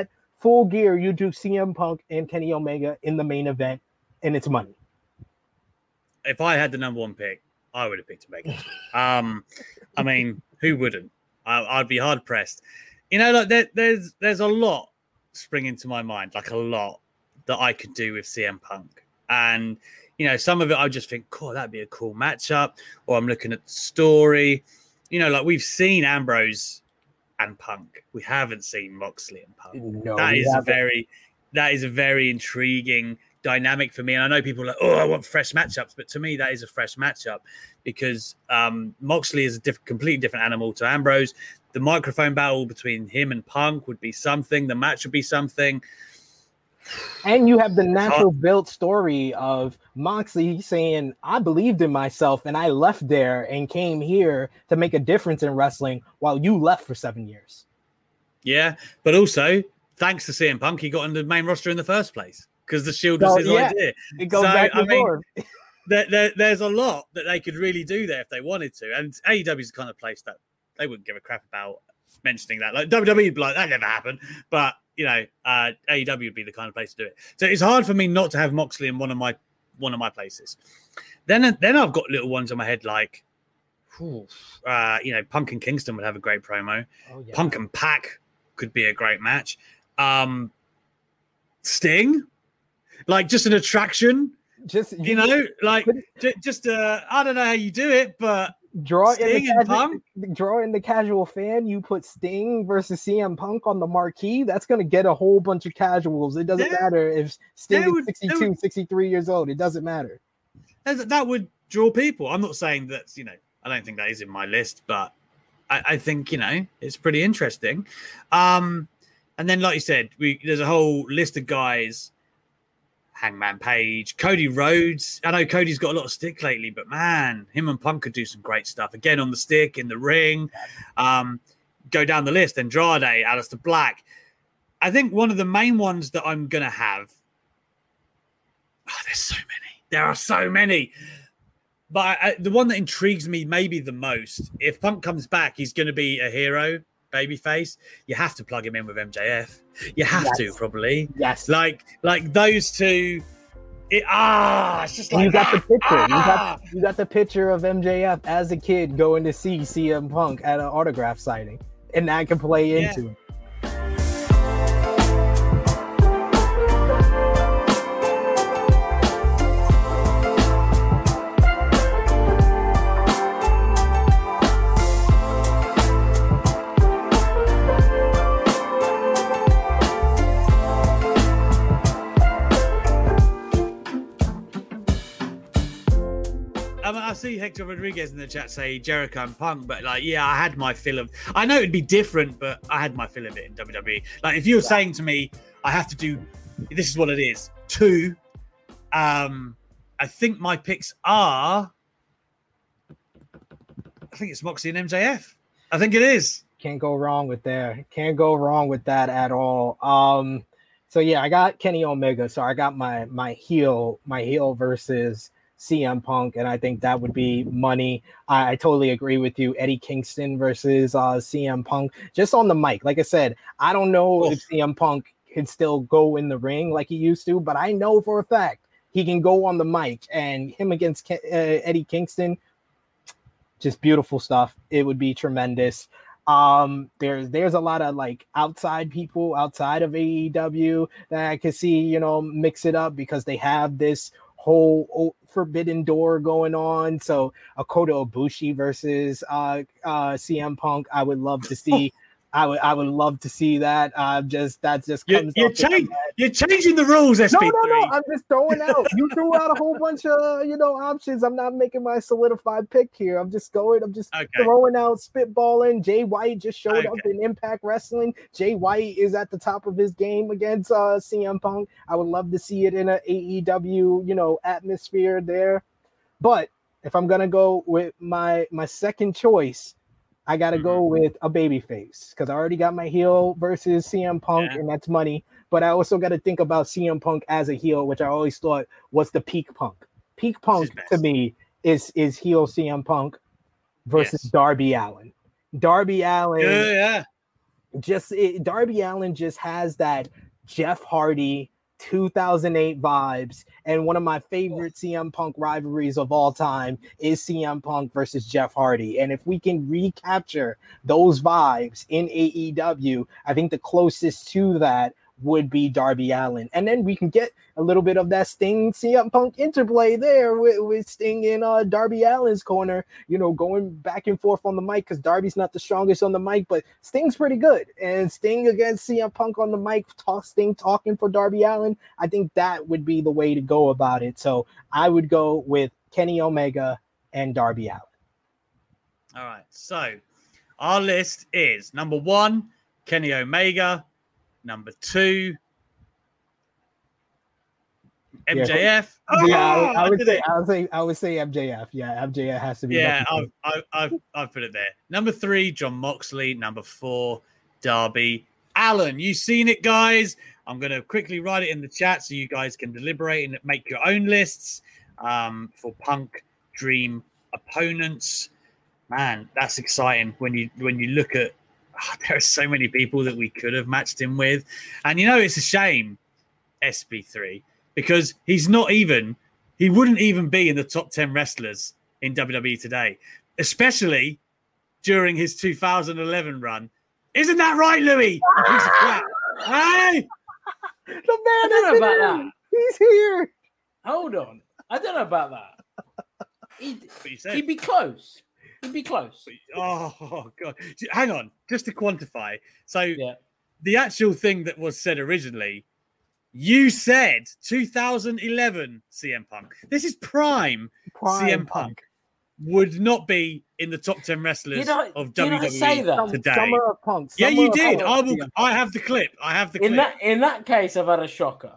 Full Gear, you do CM Punk and Kenny Omega in the main event, and it's money. If I had the number one pick, I would have picked Omega. I mean, who wouldn't? I'd be hard pressed. You know, like there's a lot springing to my mind, like a lot that I could do with CM Punk. And, you know, some of it I just think, cool, that'd be a cool matchup. Or I'm looking at the story. You know, like we've seen Ambrose and Punk. We haven't seen Moxley and Punk. No, that is a very intriguing dynamic for me. And I know people are like, oh, I want fresh matchups. But to me, that is a fresh matchup because Moxley is a completely different animal to Ambrose. The microphone battle between him and Punk would be something. The match would be something. And you have the natural built story of Moxley saying, I believed in myself and I left there and came here to make a difference in wrestling while you left for 7 years. Yeah, but also, thanks to CM Punk, he got on the main roster in the first place because the Shield was his idea. It goes back to forth. There's a lot that they could really do there if they wanted to. And AEW is the kind of place that they wouldn't give a crap about mentioning that. Like WWE would be like, that never happened. But you know, AEW would be the kind of place to do it. So it's hard for me not to have Moxley in one of my places. Then I've got little ones in my head like, you know, Punk and Kingston would have a great promo. Oh, yeah. Punk and Pac could be a great match. Sting, like just an attraction. Just you know, like just I don't know how you do it, but draw in the casual fan. You put Sting versus CM Punk on the marquee. That's going to get a whole bunch of casuals. It doesn't matter if Sting is 62, 63 years old. It doesn't matter. That would draw people. I'm not saying that, you know, I don't think that is in my list, but I think, you know, it's pretty interesting. And then, like you said, there's a whole list of guys. Hangman Page, Cody Rhodes. I know Cody's got a lot of stick lately, but man, him and Punk could do some great stuff. Again, on the stick, in the ring. Go down the list. Andrade, Aleister Black. I think one of the main ones that I'm going to have... Oh, there's so many. There are so many. But the one that intrigues me maybe the most, if Punk comes back, he's going to be a hero, babyface. You have to plug him in with MJF. You have to, probably. Yes. Like those two. It's just like you got the picture. You got the picture of MJF as a kid going to see CM Punk at an autograph signing, and that can play into it. I see Hector Rodriguez in the chat say Jericho and Punk, but like, yeah, I had my fill of. I know it'd be different, but I had my fill of it in WWE. Like, if you were saying to me, I have to do, this is what it is. 2. I think my picks are. I think it's Moxley and MJF. I think it is. Can't go wrong with that. Can't go wrong with that at all. So yeah, I got Kenny Omega. So I got my heel versus CM Punk, and I think that would be money. I totally agree with you. Eddie Kingston versus CM Punk, just on the mic. Like I said, I don't know if CM Punk can still go in the ring like he used to, but I know for a fact he can go on the mic, and him against Eddie Kingston, just beautiful stuff. It would be tremendous. There's a lot of like outside people outside of AEW that I could see, you know, mix it up because they have this whole forbidden door going on. So Kota Ibushi versus CM Punk, I would love to see. I would love to see that. That just comes. You're changing the rules, SP3. No. I'm just throwing out. You threw out a whole bunch of options. I'm not making my solidified pick here. I'm just throwing out, spitballing. Jay White just showed up in Impact Wrestling. Jay White is at the top of his game against CM Punk. I would love to see it in an AEW atmosphere there. But if I'm gonna go with my second choice, I got to go with a babyface because I already got my heel versus CM Punk, and that's money. But I also got to think about CM Punk as a heel, which I always thought was the peak Punk. Peak Punk to me is heel CM Punk versus Darby Allin. Darby Allin, Darby Allin just has that Jeff Hardy 2008 vibes, and one of my favorite CM Punk rivalries of all time is CM Punk versus Jeff Hardy. And if we can recapture those vibes in AEW, I think the closest to that would be Darby Allin. And then we can get a little bit of that Sting CM Punk interplay there with Sting in Darby Allin's corner, going back and forth on the mic, because Darby's not the strongest on the mic, but Sting's pretty good. And Sting against CM Punk on the mic, Sting talking for Darby Allin, I think that would be the way to go about it. So I would go with Kenny Omega and Darby Allin. All right. So our list is number 1, Kenny Omega. Number 2, MJF. Yeah, I would say MJF. Yeah, MJF has to be. Yeah, I've put it there. Number 3, Jon Moxley. Number 4, Darby Allin. You've seen it, guys. I'm going to quickly write it in the chat so you guys can deliberate and make your own lists for Punk Dream opponents. Man, that's exciting when you look at. There are so many people that we could have matched him with. And, it's a shame, SB3, because he wouldn't even be in the top 10 wrestlers in WWE today, especially during his 2011 run. Isn't that right, Louis? Piece of crap. Hey! The man is about here. That. He's here. Hold on. I don't know about that. He'd be close. He'd be close. Oh, God. Hang on. Just to quantify. So the actual thing that was said originally, you said 2011 CM Punk. This is prime CM Punk. Would not be in the top 10 wrestlers of WWE say that? today. Summer of Punk. You did. I have the clip. In that case, I've had a shocker.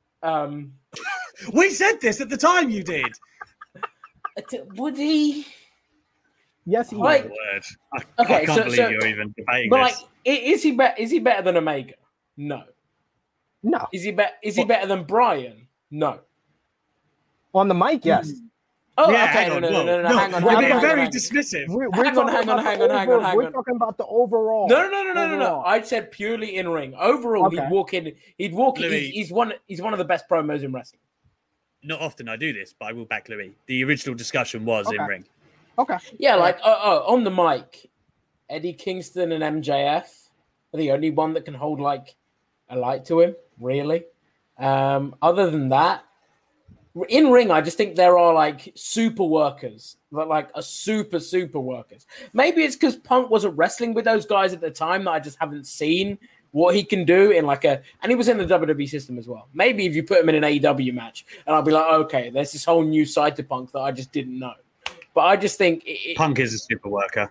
We said this at the time. You did. Would he? Yes, he would. I can't believe you're even debating this. Is he better than Omega? No. Is he better than Bryan? No. On the mic, yes. Oh, yeah, okay. No. Hang on. We're being very dismissive. Hang on. We're talking about the overall. No. I said purely in ring. Overall, okay. He'd walk in. Louis, he's one of the best promos in wrestling. Not often I do this, but I will back Louis. The original discussion was in ring. Okay. Yeah, on the mic, Eddie Kingston and MJF are the only one that can hold a light to him, really. Other than that, in ring, I just think there are super workers, but a super workers. Maybe it's because Punk wasn't wrestling with those guys at the time that I just haven't seen what he can do in and he was in the WWE system as well. Maybe if you put him in an AEW match, and I'll be like, okay, there's this whole new side to Punk that I just didn't know. But I just think Punk is a super worker.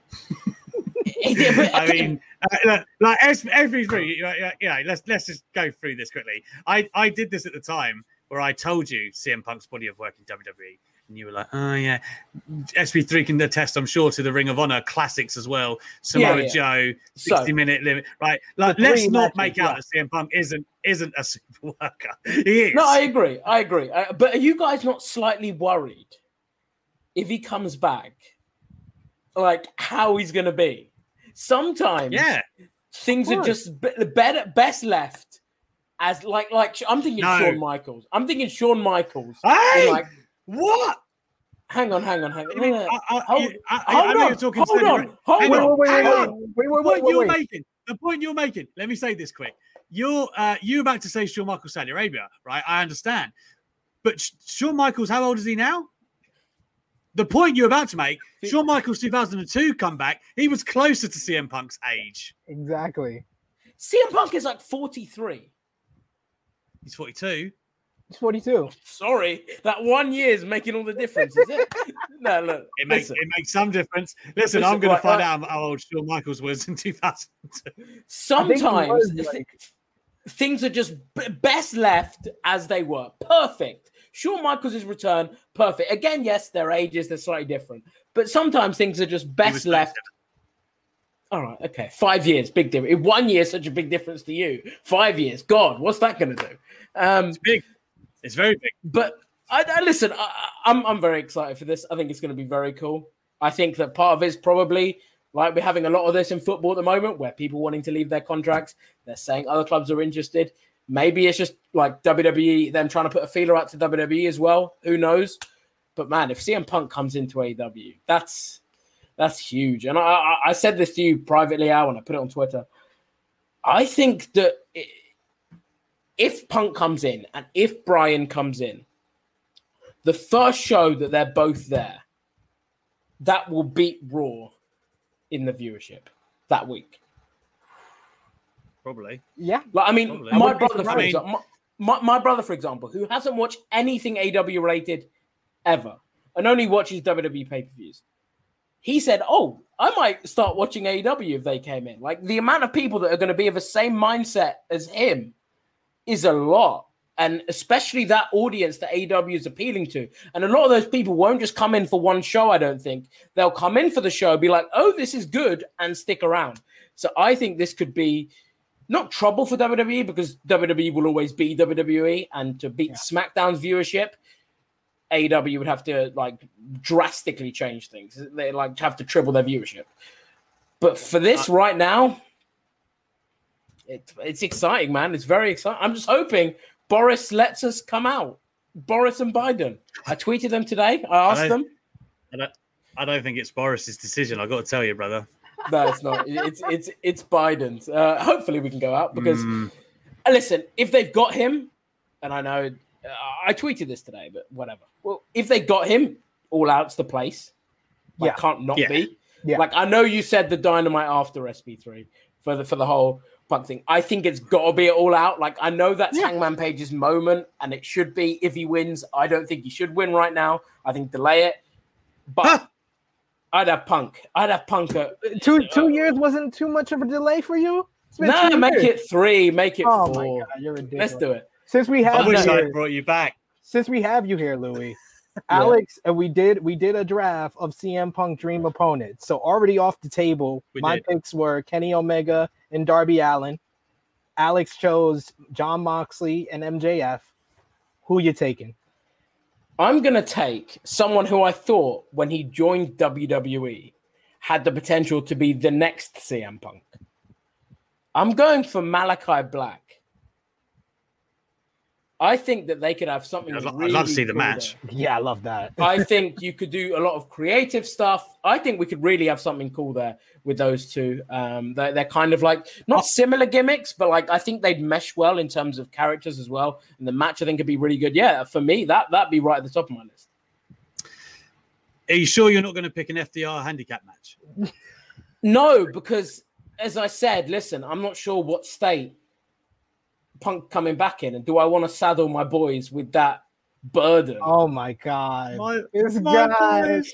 I mean, every let's just go through this quickly. I did this at the time where I told you CM Punk's body of work in WWE, and you were like, oh yeah, SB3 can attest, I'm sure, to the Ring of Honor classics as well. Samoa Joe, 60-minute limit, right? Let's not make out that CM Punk isn't a super worker. He is. No, I agree. But are you guys not slightly worried if he comes back, how he's going to be? Sometimes things are just best left as I'm thinking Shawn Michaels. Hey! What? Hang on. Hold on. The point you're making. Let me say this quick. You're about to say Shawn Michaels, Saudi Arabia, right? I understand. But Shawn Michaels, how old is he now? The point you're about to make, Shawn Michaels' 2002 comeback, he was closer to CM Punk's age. Exactly. CM Punk is 43. He's 42. He's 42. Sorry, that 1 year is making all the difference, is it? No, look. It makes some difference. Listen, I'm going to find out how old Shawn Michaels was in 2002. Sometimes things are just best left as they were. Perfect. Shawn Michaels' return, perfect. Again, yes, their ages, they're slightly different. But sometimes things are just best left. All right, okay. 5 years, big difference. 1 year, such a big difference to you. 5 years, God, what's that going to do? It's big. It's very big. But I'm very excited for this. I think it's going to be very cool. I think that part of it is probably Like we're having a lot of this in football at the moment where people wanting to leave their contracts. They're saying other clubs are interested. Maybe it's just like WWE, them trying to put a feeler out to WWE as well. Who knows? But man, if CM Punk comes into AEW, that's huge. And I said this to you privately, Al, when I put it on Twitter. I think that if Punk comes in and if Bryan comes in, the first show that they're both there, that will beat Raw in the viewership that week. Probably. Yeah. Like, I mean, Probably. my brother, for example, who hasn't watched anything AEW related ever and only watches WWE pay-per-views, he said, oh, I might start watching AEW if they came in. Like, the amount of people that are going to be of the same mindset as him is a lot. And especially that audience that AEW is appealing to. And a lot of those people won't just come in for one show, I don't think. They'll come in for the show, be like, oh, this is good, and stick around. So I think this could be not trouble for WWE, because WWE will always be WWE. And to beat SmackDown's viewership, AEW would have to like drastically change things. They like have to triple their viewership. But for this right now, it's exciting, man. It's very exciting. I'm just hoping Boris lets us come out. Boris and Biden. I tweeted them today. I asked them. I don't think it's Boris's decision. I got to tell you, brother. No, it's not. It's Biden's. Hopefully, we can go out because listen, if they've got him, and I know I tweeted this today, but whatever. Well, if they got him, All Out's the place. Like, can't not be. Yeah. Like, I know you said the Dynamite after SP3 for the whole Punk thing. I think it's got to be All Out. Like, I know that's Hangman Page's moment, and it should be if he wins. I don't think he should win right now. I think delay it. But I'd have Punk. Two years wasn't too much of a delay for you? No, make it 3. Make it 4. Oh, my God. You're ridiculous. Let's do it. Since we have I wish I brought you back. Since we have you here, Louis, Alex, and we did a draft of CM Punk dream opponents. So already off the table, my picks were Kenny Omega and Darby Allin. Alex chose Jon Moxley and MJF. Who you taking? I'm going to take someone who I thought when he joined WWE had the potential to be the next CM Punk. I'm going for Malachi Black. I think that they could have something. I'd love to see the match. There. Yeah, I love that. I think you could do a lot of creative stuff. I think we could really have something cool there with those two. They're kind of like not similar gimmicks, but like I think they'd mesh well in terms of characters as well. And the match I think could be really good. Yeah, for me, that'd be right at the top of my list. Are you sure you're not going to pick an FDR handicap match? No, because as I said, listen, I'm not sure what state Punk coming back in, and do I want to saddle my boys with that burden? Oh my God, this guy's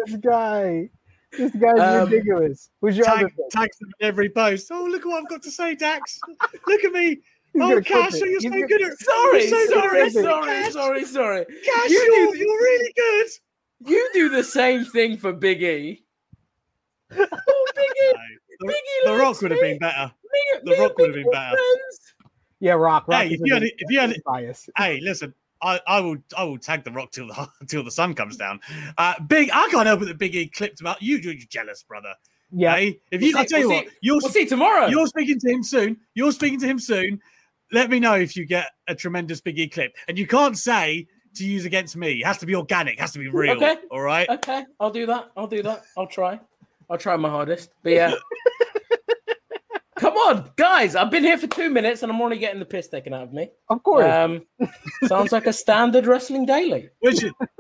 ridiculous. Who's your other pick? Tags them in every post. Oh, look what I've got to say, Dax. Look at me. Oh, Cash, you're so good at. Sorry. Cash, you're really good. You do the same thing for Big E. Oh, Big E. The Rock would have been better. The Rock would have been better. Yeah, Rock. Hey, if you had bias. Hey, listen, I will tag the Rock till the sun comes down. I can't help it that Big E clipped him out. You're jealous, brother. Yeah. Hey, we'll see tomorrow. You're speaking to him soon. Let me know if you get a tremendous Big E clip, and you can't say to use against me. It has to be organic. It has to be real. Okay. All right. Okay. I'll do that. I'll try my hardest. But yeah. Come on, guys. I've been here for 2 minutes and I'm already getting the piss taken out of me. Of course. Sounds like a standard Wrestling Daily. Where's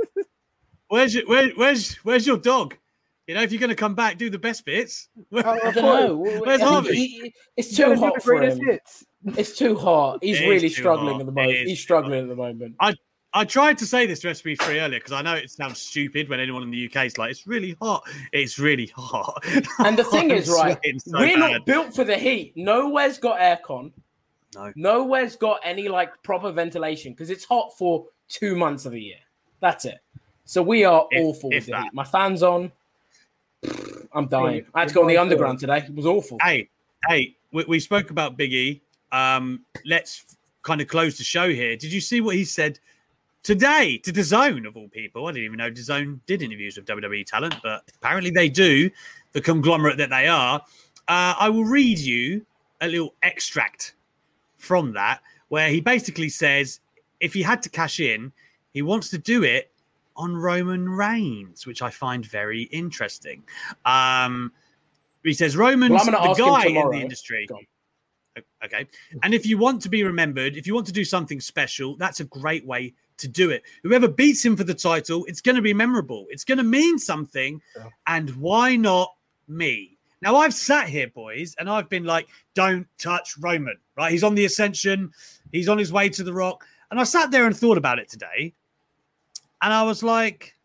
your dog? You know, if you're going to come back, do the best bits. I don't know. Where's Harvey? It's too hot for him. It's too hot. He's really struggling at the moment. He's struggling at the moment. I tried to say this to SP3 earlier because I know it sounds stupid when anyone in the UK is like, it's really hot. It's really hot. And the thing is, right, we're not built for the heat. Nowhere's got aircon. No. Nowhere's got any like proper ventilation because it's hot for 2 months of the year. That's it. So we are awful with the heat. My fan's on. I'm dying. I had to go on the underground today. It was awful. Hey, we spoke about Big E. Let's kind of close the show here. Did you see what he said today to DAZN, of all people? I didn't even know DAZN did interviews with WWE talent, but apparently they do. the conglomerate that they are. I will read you a little extract from that, where he basically says if he had to cash in, he wants to do it on Roman Reigns, which I find very interesting. He says Roman's the guy in the industry. Okay. And if you want to be remembered, if you want to do something special, that's a great way to do it. Whoever beats him for the title, it's going to be memorable. It's going to mean something. Yeah. And why not me? Now, I've sat here, boys, and I've been like, don't touch Roman, right? He's on the ascension. He's on his way to the Rock. And I sat there and thought about it today. And I was like,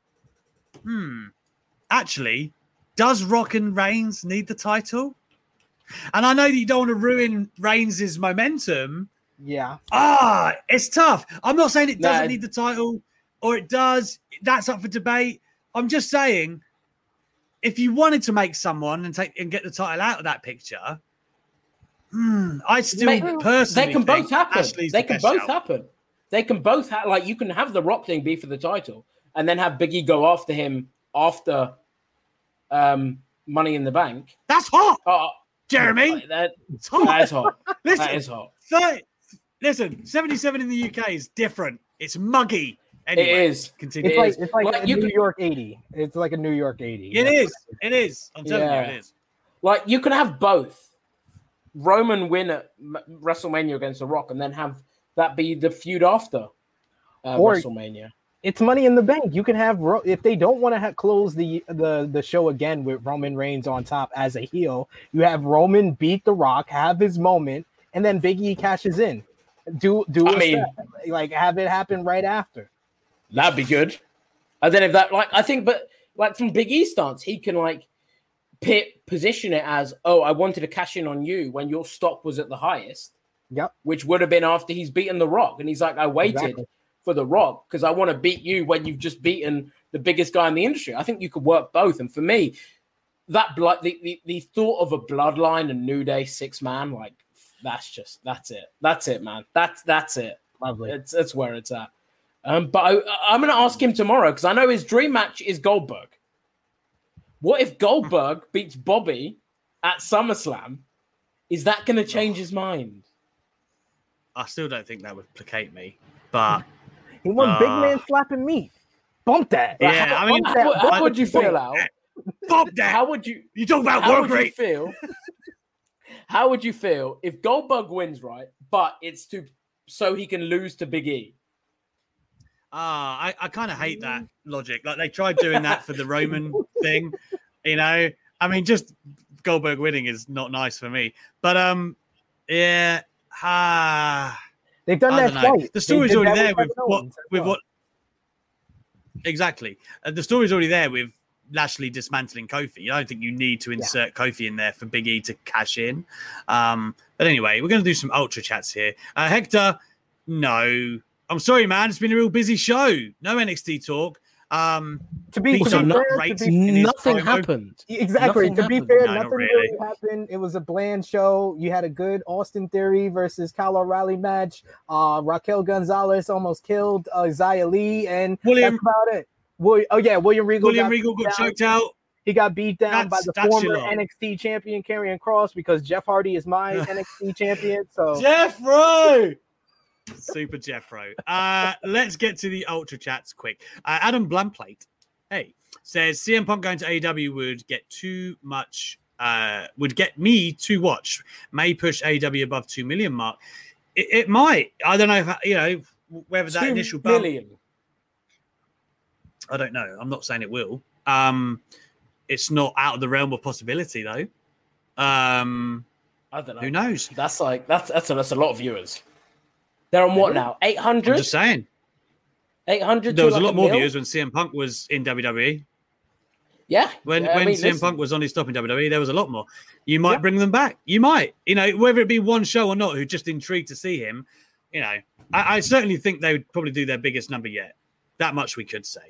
actually, does Rock and Reigns need the title? And I know that you don't want to ruin Reigns' momentum. Yeah. It's tough. I'm not saying it doesn't need the title or it does. That's up for debate. I'm just saying, if you wanted to make someone and get the title out of that picture, I still personally they can both happen. They can both happen. They can both have, like, you can have the Rock thing be for the title and then have Big E go after him after Money in the Bank. That's hot. Jeremy, that is hot. Listen, that is hot. 77 in the UK is different. It's muggy. Anyway, it is. Continue. It's like a New York 80. It's like a New York 80. It is. I'm telling you, it is. Like, you can have both. Roman win at WrestleMania against The Rock and then have that be the feud after WrestleMania. It's Money in the Bank. You can have, if they don't want to close the show again with Roman Reigns on top as a heel, you have Roman beat The Rock, have his moment, and then Big E cashes in. Have it happen right after. That'd be good. And then if that, I think, but from Big E's stance, he can position it as, I wanted to cash in on you when your stock was at the highest. Yep. Which would have been after he's beaten The Rock, and he's like, I waited for The Rock because I want to beat you when you've just beaten the biggest guy in the industry. I think you could work both. And for me, that the thought of a Bloodline and New Day 6-man, that's it. That's it, man. That's it. Lovely. That's where it's at. But I'm going to ask him tomorrow because I know his dream match is Goldberg. What if Goldberg beats Bobby at SummerSlam? Is that going to change his mind? I still don't think that would placate me, but he won big man slapping meat. Bump that. Yeah, how would you feel, Al? Bump that. How would you? You talk about work rate. How would you feel if Goldberg wins, right? But it's so he can lose to Big E. I kind of hate that logic. Like, they tried doing that for the Roman thing, just Goldberg winning is not nice for me. But yeah. They've done that twice. The story's already there with what exactly. The story's already there with Lashley dismantling Kofi. I don't think you need to insert Kofi in there for Big E to cash in. But anyway, we're going to do some ultra chats here. Hector, no, I'm sorry, man. It's been a real busy show. No NXT talk. To be fair, nothing happened. Exactly. Nothing to be fair, nothing really happened. It was a bland show. You had a good Austin Theory versus Kyle O'Reilly match. Raquel Gonzalez almost killed Xia Li, and that's about it. William Regal got choked out. He got beat down by the former NXT champion Karrion Kross because Jeff Hardy is my NXT champion. So Jeffro. Super Jeffro. Let's get to the ultra chats quick. Adam Blamplate, says CM Punk going to AEW would get too much. Would get me to watch. May push AEW above 2 million mark. It might. I don't know if whether that initial bump. Million. I don't know. I'm not saying it will. It's not out of the realm of possibility though. I don't know. Who knows? That's a lot of viewers. They're on what now? 800? I'm just saying. 800? There was a lot more viewers when CM Punk was in WWE. Yeah. When CM Punk was on his stop in WWE, there was a lot more. You might bring them back. You might. Whether it be one show or not, who're just intrigued to see him. I certainly think they would probably do their biggest number yet. That much we could say.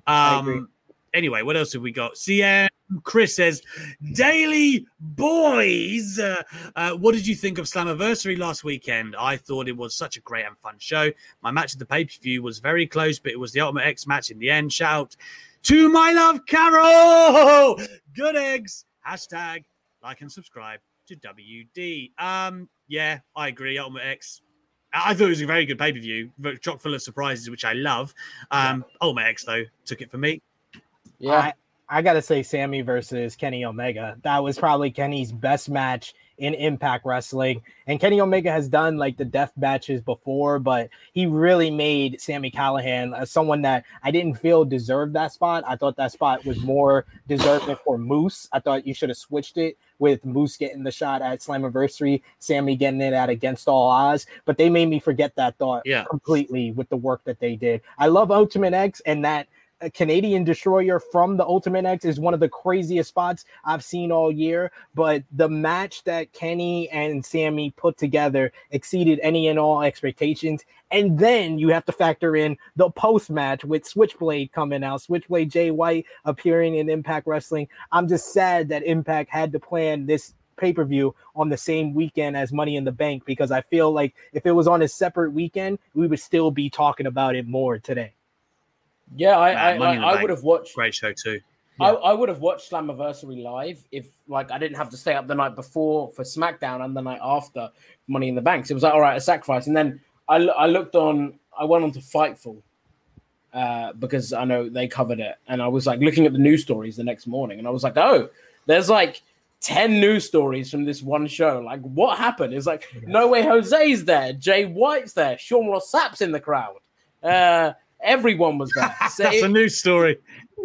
Anyway, what else have we got? CM Chris says, Daily Boys, what did you think of Slammiversary last weekend? I thought it was such a great and fun show. My match at the pay-per-view was very close, but it was the Ultimate X match in the end. Shout to my love, Carol! Good eggs. Hashtag like and subscribe to WD. Yeah, I agree. Ultimate X. I thought it was a very good pay-per-view, chock full of surprises, which I love. Ultimate X, though, took it for me. Yeah. I got to say Sammy versus Kenny Omega. That was probably Kenny's best match in Impact Wrestling. And Kenny Omega has done like the death matches before, but he really made Sami Callihan someone that I didn't feel deserved that spot. I thought that spot was more deserving for Moose. I thought you should have switched it with Moose getting the shot at Slammiversary, Sammy getting it at Against All Odds. But they made me forget that thought completely with the work that they did. I love Ultimate X, and that Canadian Destroyer from the Ultimate X is one of the craziest spots I've seen all year, but the match that Kenny and Sammy put together exceeded any and all expectations. And then you have to factor in the post match with Switchblade coming out, Switchblade Jay White appearing in Impact Wrestling. I'm just sad that Impact had to plan this pay-per-view on the same weekend as Money in the Bank, because I feel like if it was on a separate weekend, we would still be talking about it more today. Yeah, I would have watched. Great show too. Yeah. I would have watched Slammiversary live if like I didn't have to stay up the night before for SmackDown and the night after Money in the Bank. So it was like, all right, a sacrifice. And then I went on to Fightful because I know they covered it, and I was like looking at the news stories the next morning, and I was like, oh, there's like 10 news stories from this one show. Like, what happened? It's like, No Way Jose's there, Jay White's there, Sean Ross Sapp's in the crowd. Everyone was there. So that's a news story.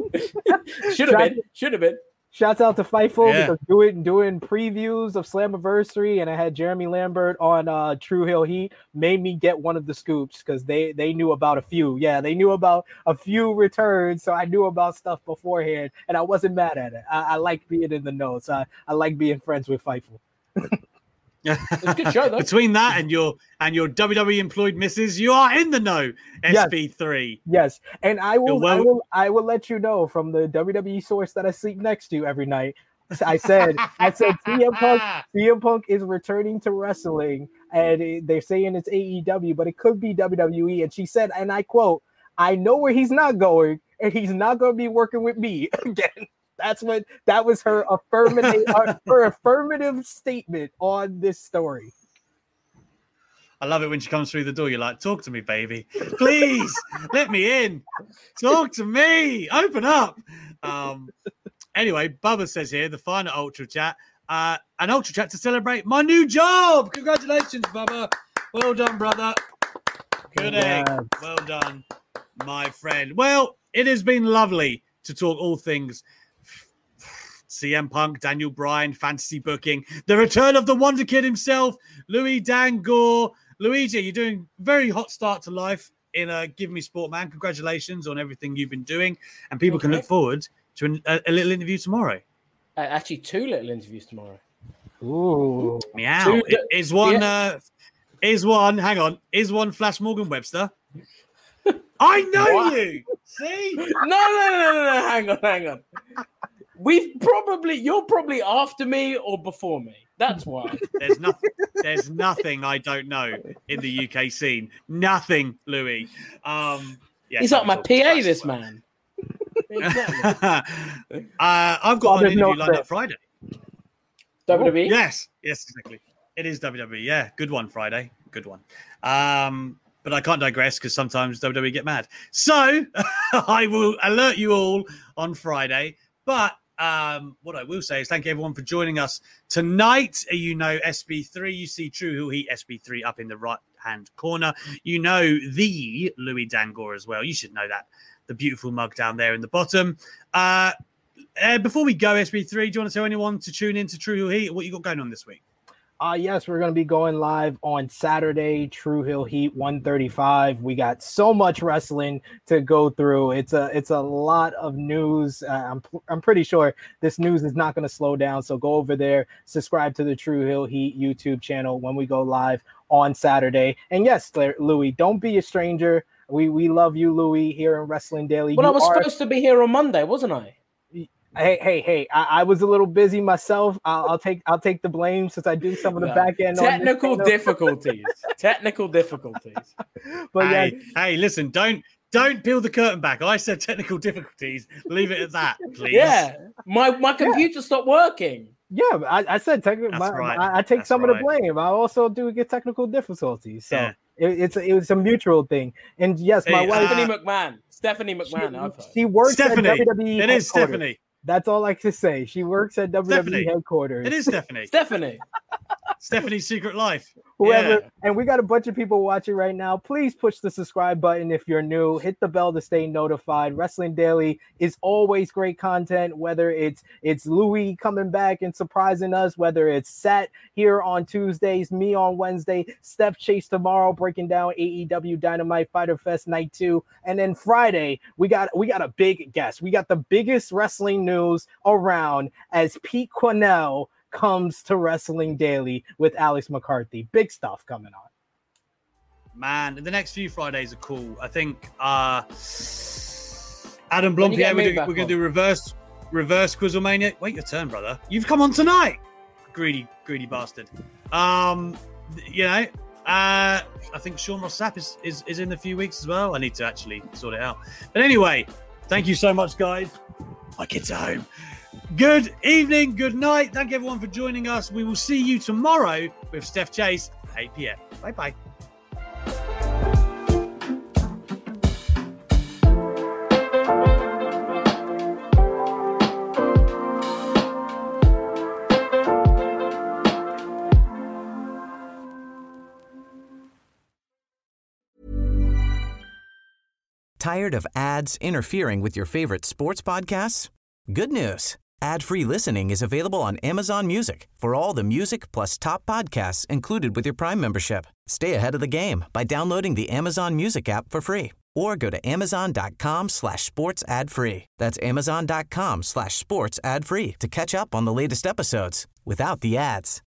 Should have been. Shouts out to Fightful because doing previews of Slammiversary, and I had Jeremy Lambert on True Hill Heat, made me get one of the scoops because they knew about a few. Yeah, they knew about a few returns, so I knew about stuff beforehand, and I wasn't mad at it. I like being in the know, so I like being friends with Fightful. It's a good show, though. Between that and your WWE employed missus, you are in the know. SB3. Yes, and I will let you know from the WWE source that I sleep next to every night. I said CM Punk is returning to wrestling, and they're saying it's AEW, but it could be WWE. And she said, and I quote, "I know where he's not going, and he's not going to be working with me again." That was her affirmative statement on this story. I love it when she comes through the door. You're like, talk to me, baby. Please, let me in. Talk to me. Open up. Anyway, Bubba says here, the final Ultra Chat. An Ultra Chat to celebrate my new job. Congratulations, Bubba. Well done, brother. Good egg. Well done, my friend. Well, it has been lovely to talk all things CM Punk, Daniel Bryan, fantasy booking, the return of the Wonder Kid himself, Louis Dangoor. Luigi, you're doing a very hot start to life in Give Me Sport, man. Congratulations on everything you've been doing. And people can look forward to a little interview tomorrow. Actually, 2 little interviews tomorrow. Ooh. Meow. Is one Flash Morgan Webster? I know you. See? No. Hang on. You're probably after me or before me. That's why. There's nothing I don't know in the UK scene. Nothing, Louis. He's like my PA, this man. Exactly. I've got an interview lined up Friday. WWE? Yes, exactly. It is WWE. Yeah, good one, Friday. Good one. But I can't digress because sometimes WWE get mad. So I will alert you all on Friday. But what I will say is thank you everyone for joining us tonight. You know SB3. You see True Hill Heat SB3 up in the right-hand corner. You know the Louis Dangoor as well. You should know that. The beautiful mug down there in the bottom. Before we go, SB3, do you want to tell anyone to tune in to True Hill Heat? What you got going on this week? Yes, we're going to be going live on Saturday, True Hill Heat 135. We got so much wrestling to go through. It's a lot of news. I'm pretty sure this news is not going to slow down. So go over there, subscribe to the True Hill Heat YouTube channel when we go live on Saturday. And yes, Louis, don't be a stranger. We love you, Louis, here in Wrestling Daily. Well, I was supposed to be here on Monday, wasn't I? Hey! I was a little busy myself. I'll take the blame since I do some of the back end. Technical difficulties. But hey, listen, don't Don't peel the curtain back. I said technical difficulties. Leave it at that, please. Yeah, my computer stopped working. Yeah, I said technical. Right. I take That's some of right. the blame. I also do get technical difficulties. So Yeah. it was a mutual thing. And yes, my Hey, wife. Stephanie McMahon. I've heard. She works Stephanie. at WWE. It is headquarters. Stephanie. That's all I can say. She works at WWE Stephanie. headquarters. It is Stephanie. Stephanie. Stephanie's Secret Life. Whoever, Yeah. and we got a bunch of people watching right now. Please push the subscribe button if you're new. Hit the bell to stay notified. Wrestling Daily is always great content, whether it's Louis coming back and surprising us, whether it's Sat here on Tuesdays, me on Wednesday, Steph Chase tomorrow breaking down AEW Dynamite Fyter Fest Night 2, and then Friday we got a big guest. We got the biggest wrestling news around as Pete Quinnell comes to Wrestling Daily with Alex McCarthy. Big stuff coming on. Man, the next few Fridays are cool. I think Adam When you get Blumpierre, me we're back going to on. do reverse Quizzlemania. Wait your turn, brother. You've come on tonight. Greedy bastard. I think Sean Ross Sapp is in a few weeks as well. I need to actually sort it out. But anyway, thank you so much, guys. My kids are home. Good evening, good night. Thank you everyone for joining us. We will see you tomorrow with Steph Chase, 8 p.m. Bye-bye. Tired of ads interfering with your favorite sports podcasts? Good news. Ad-free listening is available on Amazon Music for all the music plus top podcasts included with your Prime membership. Stay ahead of the game by downloading the Amazon Music app for free or go to amazon.com/sports ad free. That's amazon.com/sports ad free to catch up on the latest episodes without the ads.